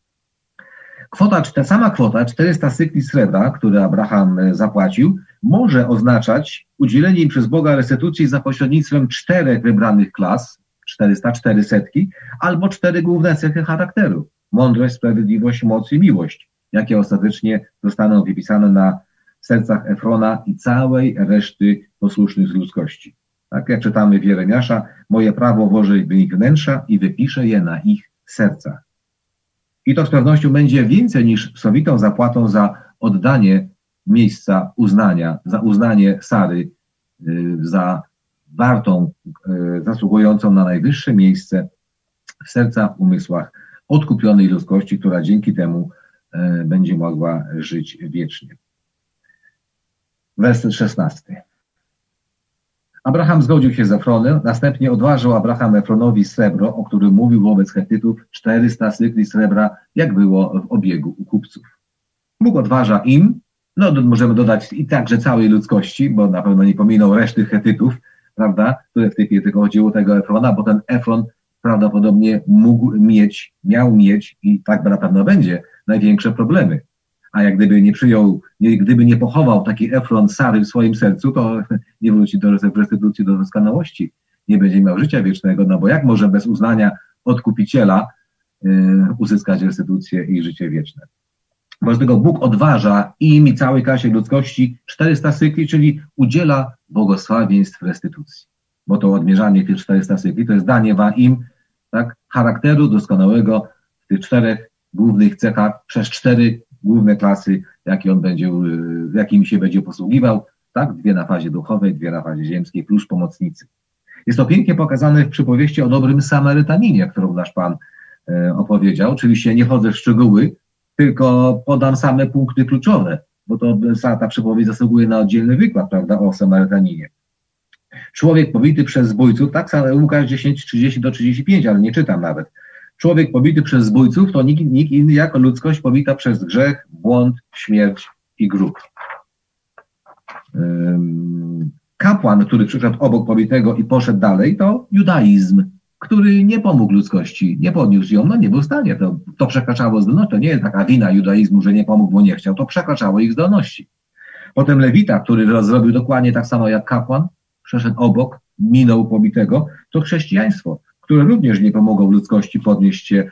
Ta sama kwota, 400 cykli srebra, które Abraham zapłacił, może oznaczać udzielenie im przez Boga restytucji za pośrednictwem 4 wybranych klas, 404 setki, albo 4 główne cechy charakteru. Mądrość, sprawiedliwość, moc i miłość, jakie ostatecznie zostaną wypisane na sercach Efrona i całej reszty posłusznych z ludzkości. Tak jak czytamy w Jeremiasza, moje prawo włożę w ich wnętrza i wypiszę je na ich sercach. I to z pewnością będzie więcej niż sowitą zapłatą za oddanie miejsca uznania, za uznanie Sary, za wartą, zasługującą na najwyższe miejsce w sercach, umysłach odkupionej ludzkości, która dzięki temu będzie mogła żyć wiecznie. Werset 16. Abraham zgodził się z Efronem, następnie odważył Abraham Efronowi srebro, o którym mówił wobec Chetytów, 400 cykli srebra, jak było w obiegu u kupców. Bóg odważa im, no możemy dodać i także całej ludzkości, bo na pewno nie pominął reszty Chetytów, prawda, które w tej chwili tylko chodziło o tego Efrona, bo ten Efron prawdopodobnie miał mieć i tak na pewno będzie największe problemy. A jak gdyby gdyby nie pochował taki Efron Sary w swoim sercu, to nie wróci do restytucji, do doskonałości. Nie będzie miał życia wiecznego, no bo jak może bez uznania Odkupiciela uzyskać restytucję i życie wieczne? Wobec tego Bóg odważa im i całej klasie ludzkości 400 cykli, czyli udziela błogosławieństw restytucji. Bo to odmierzanie tych 400 cykli to jest danie im tak, charakteru doskonałego w tych 4 głównych cechach, przez 4 główne klasy, jakimi się będzie posługiwał, tak, 2 na fazie duchowej, 2 na fazie ziemskiej, plus pomocnicy. Jest to pięknie pokazane w przypowieści o dobrym Samarytaninie, którą nasz Pan opowiedział. Oczywiście nie wchodzę w szczegóły, tylko podam same punkty kluczowe, bo ta przypowieść zasługuje na oddzielny wykład, prawda, o Samarytaninie. Człowiek pobity przez zbójców, tak, Łukasz 10, 30 do 35, ale nie czytam nawet. Człowiek pobity przez zbójców to nikt inny jako ludzkość pobita przez grzech, błąd, śmierć i grób. Kapłan, który przyszedł obok pobitego i poszedł dalej, to judaizm, który nie pomógł ludzkości, nie podniósł ją, nie był w stanie. To przekraczało zdolności. To nie jest taka wina judaizmu, że nie pomógł, bo nie chciał. To przekraczało ich zdolności. Potem Lewita, który zrobił dokładnie tak samo jak kapłan, przeszedł obok, minął pobitego, to chrześcijaństwo, które również nie pomogło ludzkości podnieść się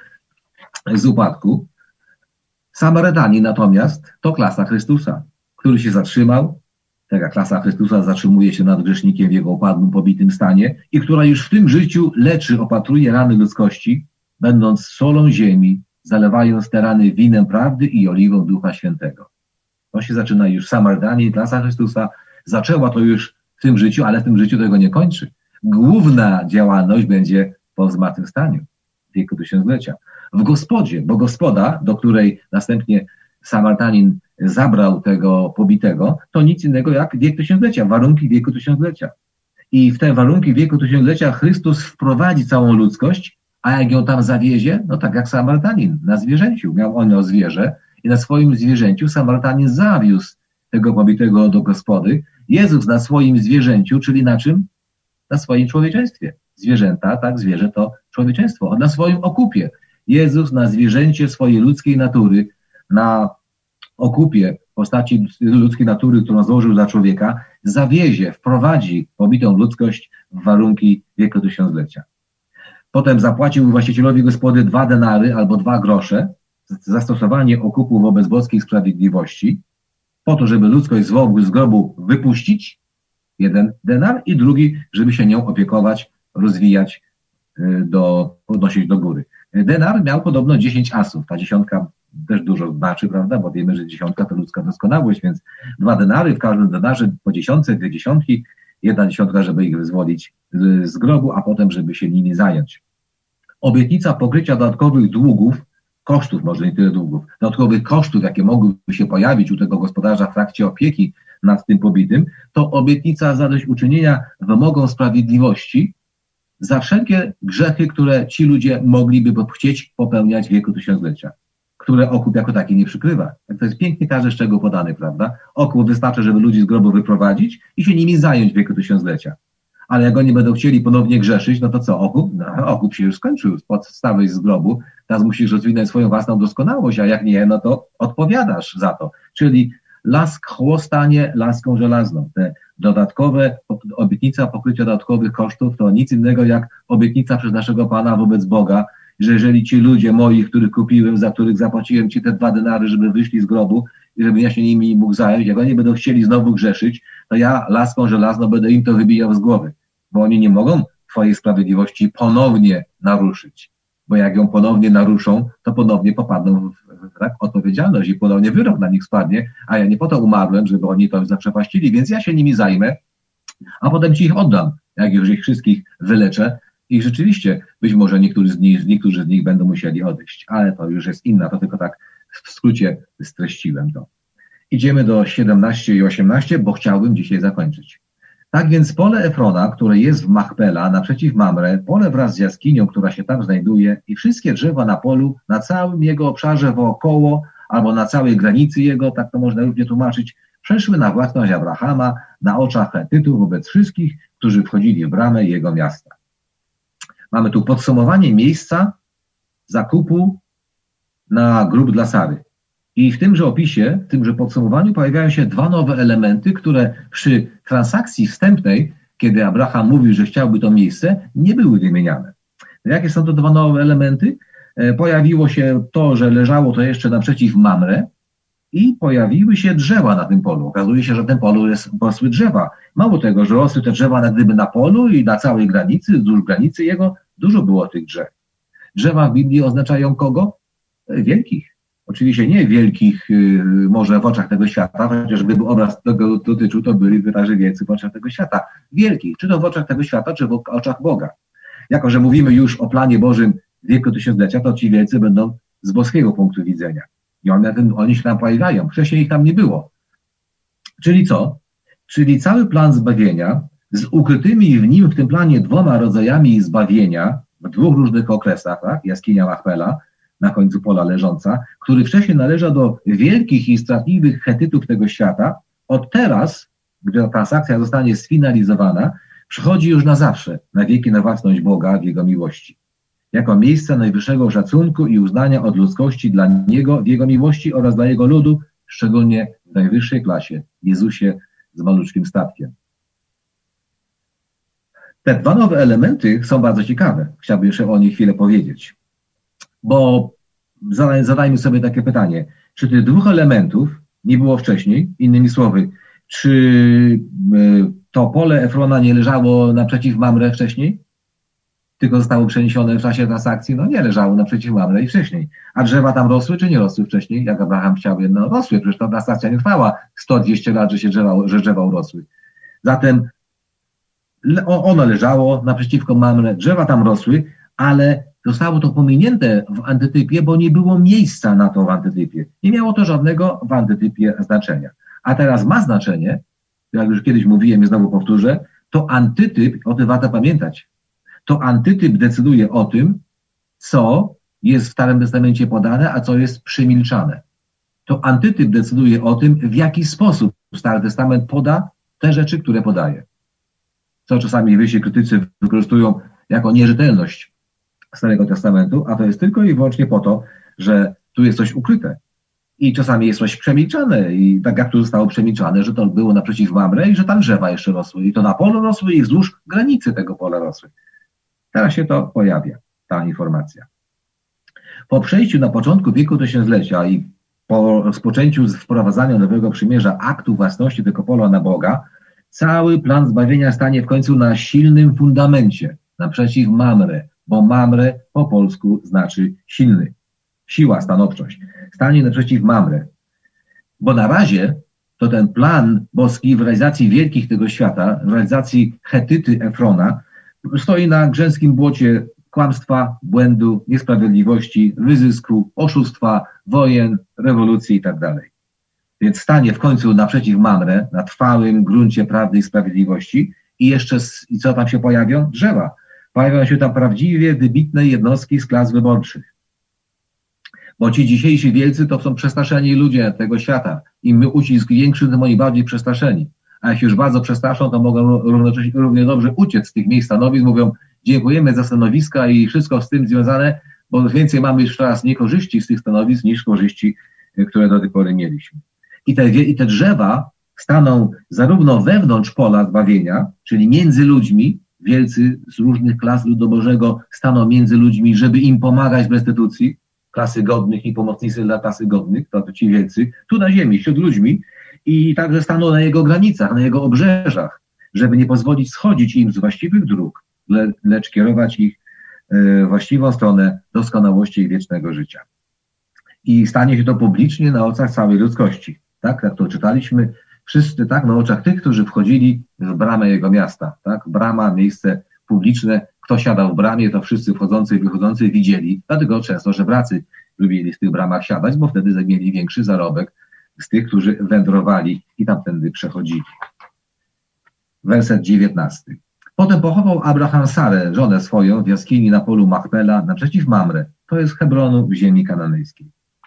z upadku. Samarytanin natomiast to klasa Chrystusa, który się zatrzymał, taka klasa Chrystusa zatrzymuje się nad grzesznikiem w jego upadłym, pobitym stanie i która już w tym życiu leczy, opatruje rany ludzkości, będąc solą ziemi, zalewając te rany winem prawdy i oliwą Ducha Świętego. To się zaczyna już Samarytanin, klasa Chrystusa zaczęła to już w tym życiu, ale w tym życiu tego nie kończy. Główna działalność będzie po zmartwychwstaniu w wieku tysiąclecia. W gospodzie, bo gospoda, do której następnie Samarytanin zabrał tego pobitego, to nic innego jak wiek tysiąclecia, warunki wieku tysiąclecia. I w te warunki wieku tysiąclecia Chrystus wprowadzi całą ludzkość, a jak ją tam zawiezie, no tak jak Samarytanin na zwierzęciu. Miał on zwierzę i na swoim zwierzęciu Samarytanin zawiózł tego pobitego do gospody. Jezus na swoim zwierzęciu, czyli na czym? Na swoim człowieczeństwie. Zwierzęta, tak, zwierzę to człowieczeństwo. Na swoim okupie. Jezus na zwierzęcie swojej ludzkiej natury, na okupie w postaci ludzkiej natury, którą złożył dla człowieka, zawiezie, wprowadzi pobitą ludzkość w warunki wieku tysiąclecia. Potem zapłacił właścicielowi gospody 2 denary albo 2 grosze za stosowanie okupu wobec boskiej sprawiedliwości, po to, żeby ludzkość z grobu wypuścić, 1 denar i drugi, żeby się nią opiekować, rozwijać, podnosić do góry. Denar miał podobno 10 asów. Ta 10 też dużo znaczy, prawda, bo wiemy, że 10 to ludzka doskonałość, więc 2 denary, w każdym denarze po 10, 2 dziesiątki, 1 dziesiątka, żeby ich wyzwolić z grobu, a potem, żeby się nimi zająć. Obietnica pokrycia dodatkowych długów, kosztów, może nie tyle długów, dodatkowych kosztów, jakie mogłyby się pojawić u tego gospodarza w trakcie opieki nad tym pobitym, to obietnica zadośćuczynienia wymogom sprawiedliwości za wszelkie grzechy, które ci ludzie mogliby chcieć popełniać w wieku tysiąclecia, które okup jako taki nie przykrywa. To jest pięknie każdy szczegół podany, prawda? Okup wystarczy, żeby ludzi z grobu wyprowadzić i się nimi zająć w wieku tysiąclecia. Ale jak oni będą chcieli ponownie grzeszyć, no to co? Okup się już skończył, podstałeś z grobu, teraz musisz rozwinąć swoją własną doskonałość, a jak nie, no to odpowiadasz za to. Czyli chłostanie laską żelazną. Te dodatkowe, obietnica pokrycia dodatkowych kosztów to nic innego jak obietnica przez naszego Pana wobec Boga, że jeżeli ci ludzie moi, których kupiłem, za których zapłaciłem ci te 2 denary, żeby wyszli z grobu i żeby ja się nimi mógł zająć, jak oni będą chcieli znowu grzeszyć, to ja laską żelazną będę im to wybijał z głowy, bo oni nie mogą twojej sprawiedliwości ponownie naruszyć, bo jak ją ponownie naruszą, to ponownie popadną w odpowiedzialność i ponownie wyrok na nich spadnie, a ja nie po to umarłem, żeby oni to zaprzepaścili, więc ja się nimi zajmę, a potem ci ich oddam, jak już ich wszystkich wyleczę. I rzeczywiście być może niektórzy z nich będą musieli odejść, ale to już jest inna, to tylko tak w skrócie streściłem to. Idziemy do 17 i 18, bo chciałbym dzisiaj zakończyć. Tak więc pole Efrona, które jest w Machpela, naprzeciw Mamre, pole wraz z jaskinią, która się tam znajduje i wszystkie drzewa na polu, na całym jego obszarze wokoło, albo na całej granicy jego, tak to można również tłumaczyć, przeszły na własność Abrahama na oczach Chetytów wobec wszystkich, którzy wchodzili w bramę jego miasta. Mamy tu podsumowanie miejsca zakupu na grób dla Sary. I w tymże opisie, w tymże podsumowaniu pojawiają się 2 nowe elementy, które przy transakcji wstępnej, kiedy Abraham mówił, że chciałby to miejsce, nie były wymieniane. Jakie są to 2 nowe elementy? Pojawiło się to, że leżało to jeszcze naprzeciw Mamre i pojawiły się drzewa na tym polu. Okazuje się, że na tym polu rosły drzewa. Mało tego, że rosły te drzewa jak gdyby na polu i na całej granicy, wzdłuż granicy jego, dużo było tych drzew. Drzewa w Biblii oznaczają kogo? Wielkich. Oczywiście nie wielkich może w oczach tego świata, chociaż gdyby obraz tego dotyczył, to byli wyrazy wielcy w oczach tego świata. Wielkich, czy to w oczach tego świata, czy w oczach Boga. Jako że mówimy już o planie Bożym wieku tysiąclecia, to ci wielcy będą z boskiego punktu widzenia. I oni się tam pojawiają. Wcześniej ich tam nie było. Czyli co? Czyli cały plan zbawienia z ukrytymi w nim, w tym planie, 2 rodzajami zbawienia w 2 różnych okresach, tak? Jaskinia Machpela, na końcu pola leżąca, który wcześniej należał do wielkich i straszliwych Chetytów tego świata, od teraz, gdy ta transakcja zostanie sfinalizowana, przychodzi już na zawsze, na wieki na własność Boga w Jego miłości. Jako miejsce najwyższego szacunku i uznania od ludzkości dla Niego w Jego miłości oraz dla Jego ludu, szczególnie w najwyższej klasie, Jezusie z maluczkim statkiem. Te 2 nowe elementy są bardzo ciekawe. Chciałbym jeszcze o nich chwilę powiedzieć. Bo zadajmy sobie takie pytanie. Czy tych 2 elementów nie było wcześniej? Innymi słowy, czy to pole Efrona nie leżało naprzeciw Mamre wcześniej? Tylko zostało przeniesione w czasie transakcji? No nie leżało naprzeciw Mamre i wcześniej. A drzewa tam rosły, czy nie rosły wcześniej? Jak Abraham chciał, no rosły. Przecież ta transakcja nie trwała 100-200 lat, że drzewa urosły. Zatem ono leżało naprzeciwko Mamre, drzewa tam rosły, ale zostało to pominięte w antytypie, bo nie było miejsca na to w antytypie. Nie miało to żadnego w antytypie znaczenia. A teraz ma znaczenie, jak już kiedyś mówiłem i znowu powtórzę, to antytyp, o tym warto pamiętać, to antytyp decyduje o tym, co jest w Starym Testamencie podane, a co jest przemilczane. To antytyp decyduje o tym, w jaki sposób Stary Testament poda te rzeczy, które podaje. Co czasami wyżsi krytycy wykorzystują jako nierzetelność Starego Testamentu, a to jest tylko i wyłącznie po to, że tu jest coś ukryte. I czasami jest coś przemilczane i tak jak tu zostało przemilczane, że to było naprzeciw Mamre i że tam drzewa jeszcze rosły. I to na polu rosły i wzdłuż granicy tego pola rosły. Teraz się to pojawia, ta informacja. Po przejściu na początku wieku tysiąclecia i po rozpoczęciu wprowadzania nowego przymierza aktu własności tego pola na Boga, cały plan zbawienia stanie w końcu na silnym fundamencie, naprzeciw Mamre, bo Mamre po polsku znaczy silny. Siła, stanowczość. Stanie naprzeciw Mamre. Bo na razie to ten plan boski w realizacji wielkich tego świata, w realizacji Chetyty Efrona, stoi na grzęskim błocie kłamstwa, błędu, niesprawiedliwości, wyzysku, oszustwa, wojen, rewolucji itd. Więc stanie w końcu naprzeciw Mamre, na trwałym gruncie prawdy i sprawiedliwości i jeszcze, i co tam się pojawią? Drzewa. Pojawią się tam prawdziwie wybitne jednostki z klas wyborczych. Bo ci dzisiejsi wielcy to są przestraszeni ludzie tego świata. Im my ucisk większy, tym oni bardziej przestraszeni. A jak już bardzo przestraszą, to mogą równie dobrze uciec z tych miejsc stanowisk. Mówią, dziękujemy za stanowiska i wszystko z tym związane, bo więcej mamy już teraz niekorzyści z tych stanowisk niż korzyści, które do tej pory mieliśmy. I te drzewa staną zarówno wewnątrz pola zbawienia, czyli między ludźmi, wielcy z różnych klas ludu Bożego staną między ludźmi, żeby im pomagać w restytucji, klasy godnych i pomocnicy dla klasy godnych, to ci wielcy, tu na ziemi, wśród ludźmi i także staną na jego granicach, na jego obrzeżach, żeby nie pozwolić schodzić im z właściwych dróg, lecz kierować ich właściwą stronę doskonałości i wiecznego życia. I stanie się to publicznie na oczach całej ludzkości. Tak, jak to czytaliśmy, wszyscy tak na oczach tych, którzy wchodzili w bramę jego miasta. Tak, brama, miejsce publiczne, kto siadał w bramie, to wszyscy wchodzący i wychodzący widzieli. Dlatego często żebracy lubili w tych bramach siadać, bo wtedy mieli większy zarobek z tych, którzy wędrowali i tamtędy przechodzili. Werset 19. Potem pochował Abraham Sarę, żonę swoją, w jaskini na polu Machpela naprzeciw Mamre. To jest Hebronu w ziemi kananejskiej.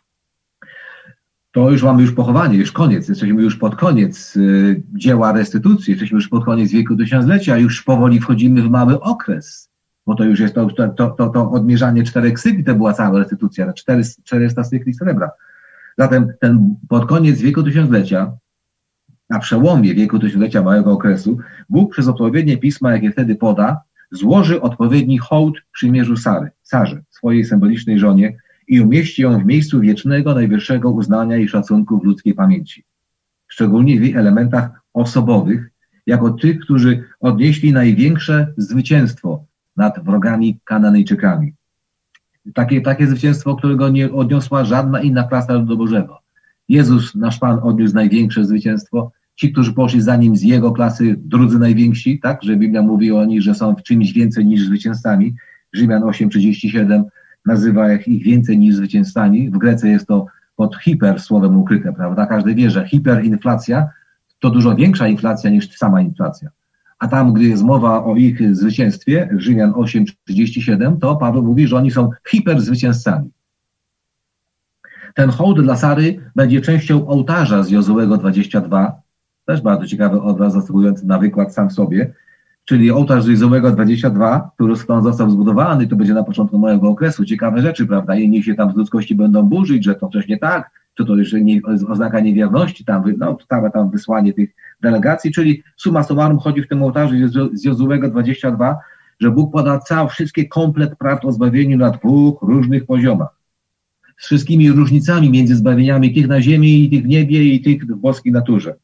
To już mamy pochowanie, już koniec. Jesteśmy już pod koniec dzieła restytucji, jesteśmy już pod koniec wieku tysiąclecia, już powoli wchodzimy w mały okres, bo to już jest to odmierzanie 4 cykli, to była cała restytucja, 400 cykli srebra. Zatem pod koniec wieku tysiąclecia, na przełomie wieku tysiąclecia małego okresu, Bóg przez odpowiednie pisma, jakie wtedy poda, złoży odpowiedni hołd przymierzu Sarze, swojej symbolicznej żonie, i umieści ją w miejscu wiecznego, najwyższego uznania i szacunku w ludzkiej pamięci. Szczególnie w jej elementach osobowych, jako tych, którzy odnieśli największe zwycięstwo nad wrogami Kananejczykami. Takie zwycięstwo, którego nie odniosła żadna inna klasa ludu Bożego. Jezus, nasz Pan, odniósł największe zwycięstwo. Ci, którzy poszli za Nim z Jego klasy, drudzy najwięksi, tak, że Biblia mówi o nich, że są w czymś więcej niż zwycięzcami. Rzymian 8:37 nazywa ich więcej niż zwycięzcami. W Grece jest to pod hiper słowem ukryte, prawda? Każdy wie, że hiperinflacja to dużo większa inflacja niż sama inflacja. A tam, gdy jest mowa o ich zwycięstwie, Rzymian 8:37, to Paweł mówi, że oni są hiperzwycięzcami. Ten hołd dla Sary będzie częścią ołtarza z Jozułego 22, też bardzo ciekawy obraz zasługujący na wykład sam w sobie, czyli ołtarz z Jozułego 22, który skąd został zbudowany, to będzie na początku nowego okresu. Ciekawe rzeczy, prawda? Inni się tam z ludzkości będą burzyć, że to coś nie tak, czy to jeszcze oznaka niewierności, całe tam wysłanie tych delegacji, czyli summa summarum chodzi w tym ołtarzu z Jozułego 22, że Bóg poda wszystkie komplet prawd o zbawieniu na dwóch różnych poziomach. Z wszystkimi różnicami między zbawieniami tych na ziemi i tych w niebie i tych w boskiej naturze.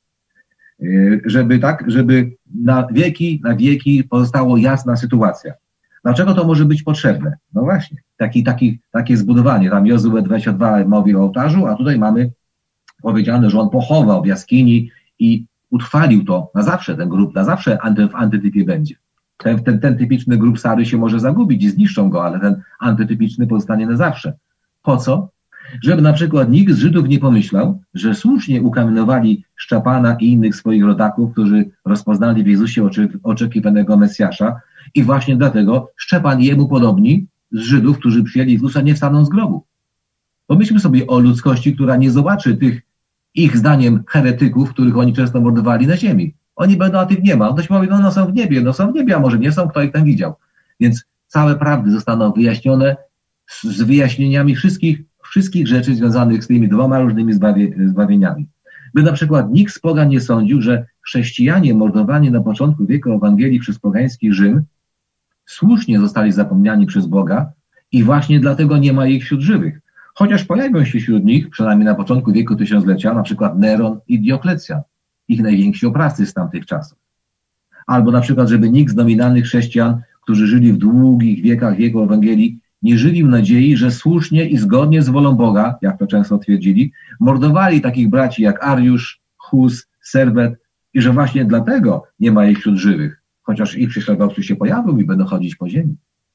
Żeby na wieki pozostała jasna sytuacja. Dlaczego to może być potrzebne? No właśnie, takie zbudowanie. Tam Jozue 22 mówi o ołtarzu, a tutaj mamy powiedziane, że on pochował w jaskini i utrwalił to na zawsze, ten grób, na zawsze w antytypie będzie. Ten typiczny grób Sary się może zagubić i zniszczą go, ale ten antytypiczny pozostanie na zawsze. Po co? Żeby na przykład nikt z Żydów nie pomyślał, że słusznie ukamienowali Szczepana i innych swoich rodaków, którzy rozpoznali w Jezusie oczekiwanego Mesjasza i właśnie dlatego Szczepan i jemu podobni z Żydów, którzy przyjęli Jezusa, nie wstaną z grobu. Pomyślmy sobie o ludzkości, która nie zobaczy tych ich zdaniem heretyków, których oni często mordowali na ziemi. Oni będą, a tych nie ma. Ktoś mówi, no są w niebie, a może nie są, kto ich tam widział. Więc całe prawdy zostaną wyjaśnione z wyjaśnieniami wszystkich rzeczy związanych z tymi dwoma różnymi zbawieniami. By na przykład nikt z pogan nie sądził, że chrześcijanie mordowani na początku wieku Ewangelii przez pogański Rzym słusznie zostali zapomniani przez Boga i właśnie dlatego nie ma ich wśród żywych. Chociaż pojawią się wśród nich, przynajmniej na początku wieku tysiąclecia, na przykład Neron i Dioklecjan, ich najwięksi oprawcy z tamtych czasów. Albo na przykład, żeby nikt z nominalnych chrześcijan, którzy żyli w długich wiekach wieku Ewangelii, nie żyli w nadziei, że słusznie i zgodnie z wolą Boga, jak to często twierdzili, mordowali takich braci jak Ariusz, Hus, Serwet i że właśnie dlatego nie ma ich wśród żywych, chociaż ich prześladowcy się pojawią i będą chodzić po ziemi.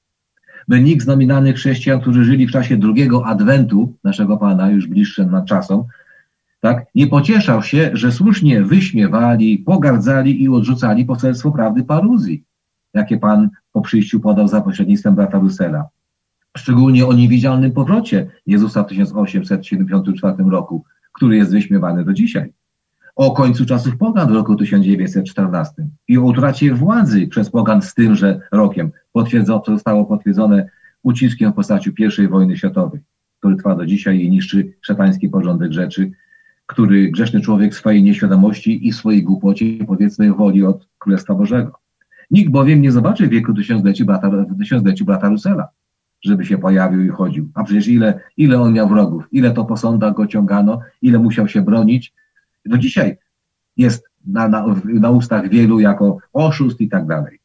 By nikt z nominalnych chrześcijan, którzy żyli w czasie drugiego adwentu naszego Pana, już bliższym nad czasem, tak, nie pocieszał się, że słusznie wyśmiewali, pogardzali i odrzucali poselstwo prawdy paruzji, jakie Pan po przyjściu podał za pośrednictwem brata Russella. Szczególnie o niewidzialnym powrocie Jezusa w 1874 roku, który jest wyśmiewany do dzisiaj. O końcu czasów pogan w roku 1914 i o utracie władzy przez pogan z tymże rokiem. To zostało potwierdzone uciskiem w postaci I wojny światowej, który trwa do dzisiaj i niszczy szatański porządek rzeczy, który grzeszny człowiek w swojej nieświadomości i w swojej głupocie, powiedzmy, woli od Królestwa Bożego. Nikt bowiem nie zobaczy w wieku tysiącleciu brata Russella, żeby się pojawił i chodził. A przecież ile on miał wrogów, ile to po sądach go ciągano, ile musiał się bronić. Do dzisiaj jest na ustach wielu jako oszust i tak dalej.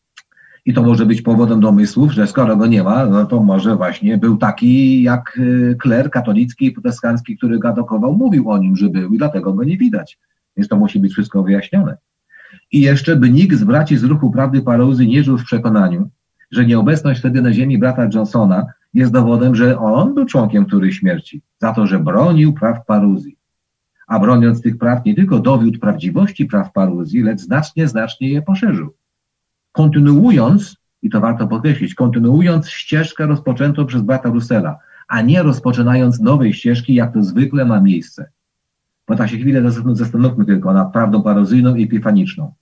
I to może być powodem domysłów, że skoro go nie ma, no to może właśnie był taki jak kler katolicki i protestancki, który gadokował, mówił o nim, że był i dlatego go nie widać. Więc to musi być wszystko wyjaśnione. I jeszcze by nikt z braci z ruchu prawdy paruzji nie żył w przekonaniu, że nieobecność wtedy na ziemi brata Johnsona jest dowodem, że on był członkiem którejś śmierci, za to, że bronił praw paruzji. A broniąc tych praw nie tylko dowiódł prawdziwości praw paruzji, lecz znacznie je poszerzył. Kontynuując, i to warto podkreślić, kontynuując ścieżkę rozpoczętą przez brata Russella, a nie rozpoczynając nowej ścieżki, jak to zwykle ma miejsce. Bo tak się chwilę zastanówmy tylko nad prawdą paruzyjną i epifaniczną.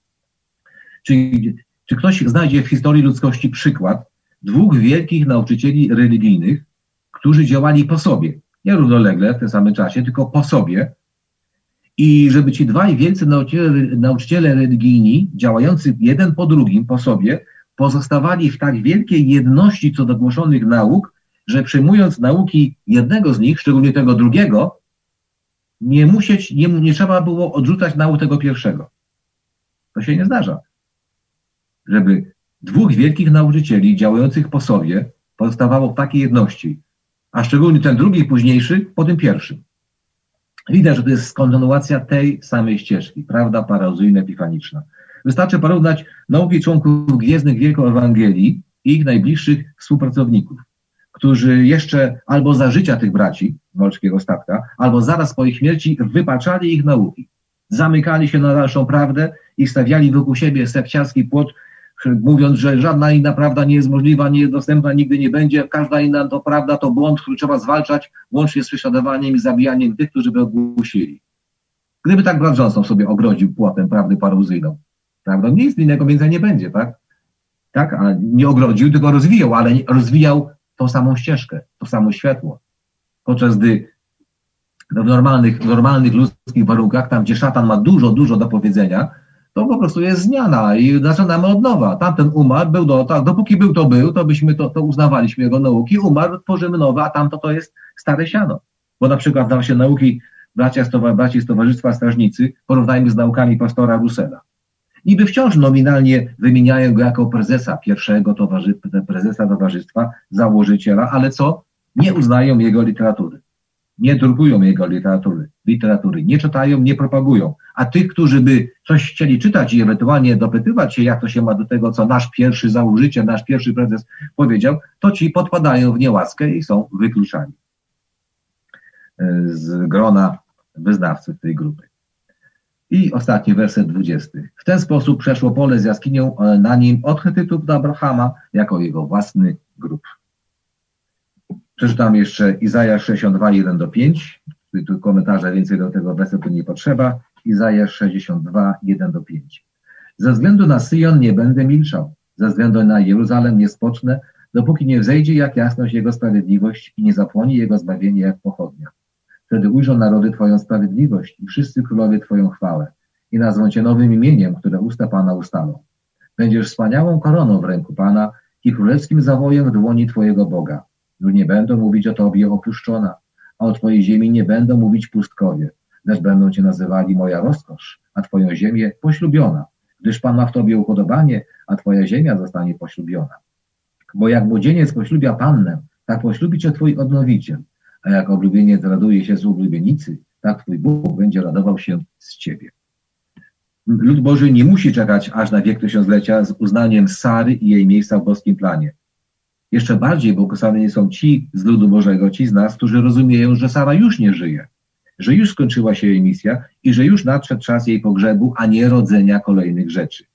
Czy ktoś znajdzie w historii ludzkości przykład dwóch wielkich nauczycieli religijnych, którzy działali po sobie, nie równolegle w tym samym czasie, tylko po sobie, i żeby ci dwaj wielcy nauczyciele religijni, działający jeden po drugim, po sobie, pozostawali w tak wielkiej jedności co do głoszonych nauk, że przyjmując nauki jednego z nich, szczególnie tego drugiego, nie trzeba było odrzucać nauk tego pierwszego. To się nie zdarza. Żeby dwóch wielkich nauczycieli działających po sobie pozostawało w takiej jedności, a szczególnie ten drugi, późniejszy, po tym pierwszym. Widać, że to jest kontynuacja tej samej ścieżki, prawda parauzyjna, epifaniczna. Wystarczy porównać nauki członków gwiezdnych wieków Ewangelii i ich najbliższych współpracowników, którzy jeszcze albo za życia tych braci Wolskiego Statka, albo zaraz po ich śmierci wypaczali ich nauki. Zamykali się na dalszą prawdę i stawiali wokół siebie sekciarski płot, mówiąc, że żadna inna prawda nie jest możliwa, nie jest dostępna, nigdy nie będzie. Każda inna to prawda, to błąd, który trzeba zwalczać, łącznie z prześladowaniem i zabijaniem tych, którzy by ogłosili. Gdyby tak brat Johnson sobie ogrodził płotem prawdy paruzyjną, prawda? Nic innego więcej nie będzie, tak? Tak, a nie ogrodził, tylko rozwijał, ale rozwijał tą samą ścieżkę, to samo światło. Podczas gdy w normalnych ludzkich warunkach, tam gdzie szatan ma dużo do powiedzenia, to po prostu jest zmiana i zaczynamy od nowa. Tamten umarł, tak, dopóki był, to byśmy to uznawaliśmy jego nauki, umarł, tworzymy nowe, a tamto to jest stare siano. Bo na przykład nam się nauki braci z Towarzystwa Strażnicy porównajmy z naukami pastora Russella. Niby wciąż nominalnie wymieniają go jako pierwszego prezesa towarzystwa, założyciela, ale co? Nie uznają jego literatury. Nie drukują jego literatury, nie czytają, nie propagują. A tych, którzy by coś chcieli czytać i ewentualnie dopytywać się, jak to się ma do tego, co nasz pierwszy założyciel, nasz pierwszy prezes powiedział, to ci podpadają w niełaskę i są wykluczani z grona wyznawców tej grupy. I ostatni werset 20. W ten sposób przeszło pole z jaskinią na nim od Chetytów do Abrahama jako jego własny grób. Przeczytam jeszcze Izajasz 62, 1-5. Tu komentarza więcej do tego wersetu nie potrzeba. Izajasz 62, 1-5. Ze względu na Syjon nie będę milczał. Ze względu na Jeruzalem nie spocznę, dopóki nie wzejdzie jak jasność jego sprawiedliwość i nie zapłoni jego zbawienie jak pochodnia. Wtedy ujrzą narody Twoją sprawiedliwość i wszyscy królowie Twoją chwałę i nazwą Cię nowym imieniem, które usta Pana ustalą. Będziesz wspaniałą koroną w ręku Pana i królewskim zawojem w dłoni Twojego Boga. Już nie będą mówić o Tobie opuszczona, a o Twojej ziemi nie będą mówić pustkowie, lecz będą Cię nazywali moja rozkosz, a Twoją ziemię poślubiona, gdyż Pan ma w Tobie upodobanie, a Twoja ziemia zostanie poślubiona. Bo jak młodzieniec poślubia pannę, tak poślubi Cię Twój odnowiciel, a jak oblubieniec raduje się z ulubienicy, tak Twój Bóg będzie radował się z Ciebie. Lud Boży nie musi czekać aż na wiek tysiąclecia z uznaniem Sary i jej miejsca w boskim planie. Jeszcze bardziej błogosławieni są ci z ludu Bożego, ci z nas, którzy rozumieją, że Sara już nie żyje, że już skończyła się jej misja i że już nadszedł czas jej pogrzebu, a nie rodzenia kolejnych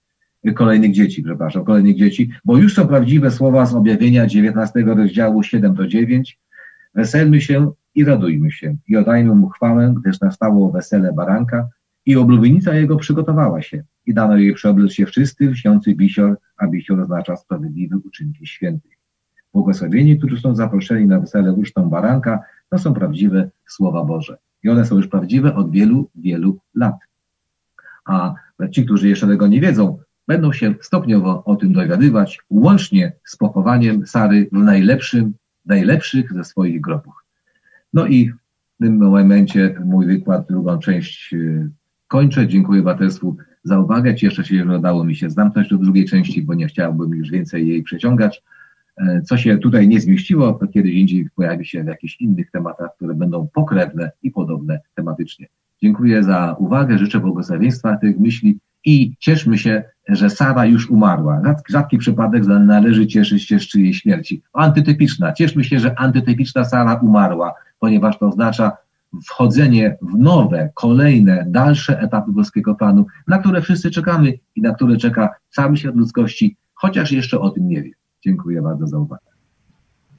dzieci, bo już są prawdziwe słowa z objawienia 19 rozdziału 7-9. Weselmy się i radujmy się i oddajmy mu chwałę, gdyż nastało wesele baranka i oblubienica jego przygotowała się i dano jej przeoblec się w czysty, lśniący bisior, a bisior oznacza sprawiedliwe uczynki świętych. Błogosławieni, którzy są zaproszeni na wesele ucztą baranka, to są prawdziwe słowa Boże. I one są już prawdziwe od wielu, wielu lat. A ci, którzy jeszcze tego nie wiedzą, będą się stopniowo o tym dowiadywać, łącznie z pochowaniem Sary w najlepszych ze swoich grobów. No i w tym momencie mój wykład, drugą część kończę. Dziękuję Braterstwu za uwagę. Cieszę się, że udało mi się zamknąć do drugiej części, bo nie chciałbym już więcej jej przeciągać. Co się tutaj nie zmieściło, to kiedyś indziej pojawi się w jakichś innych tematach, które będą pokrewne i podobne tematycznie. Dziękuję za uwagę, życzę błogosławieństwa tych myśli i cieszmy się, że Sara już umarła. Rzadki przypadek, należy cieszyć się z czyjej śmierci. Antytypiczna. Cieszmy się, że antytypiczna Sara umarła, ponieważ to oznacza wchodzenie w nowe, kolejne, dalsze etapy boskiego planu, na które wszyscy czekamy i na które czeka cały świat ludzkości, chociaż jeszcze o tym nie wie. Dziękuję bardzo za uwagę.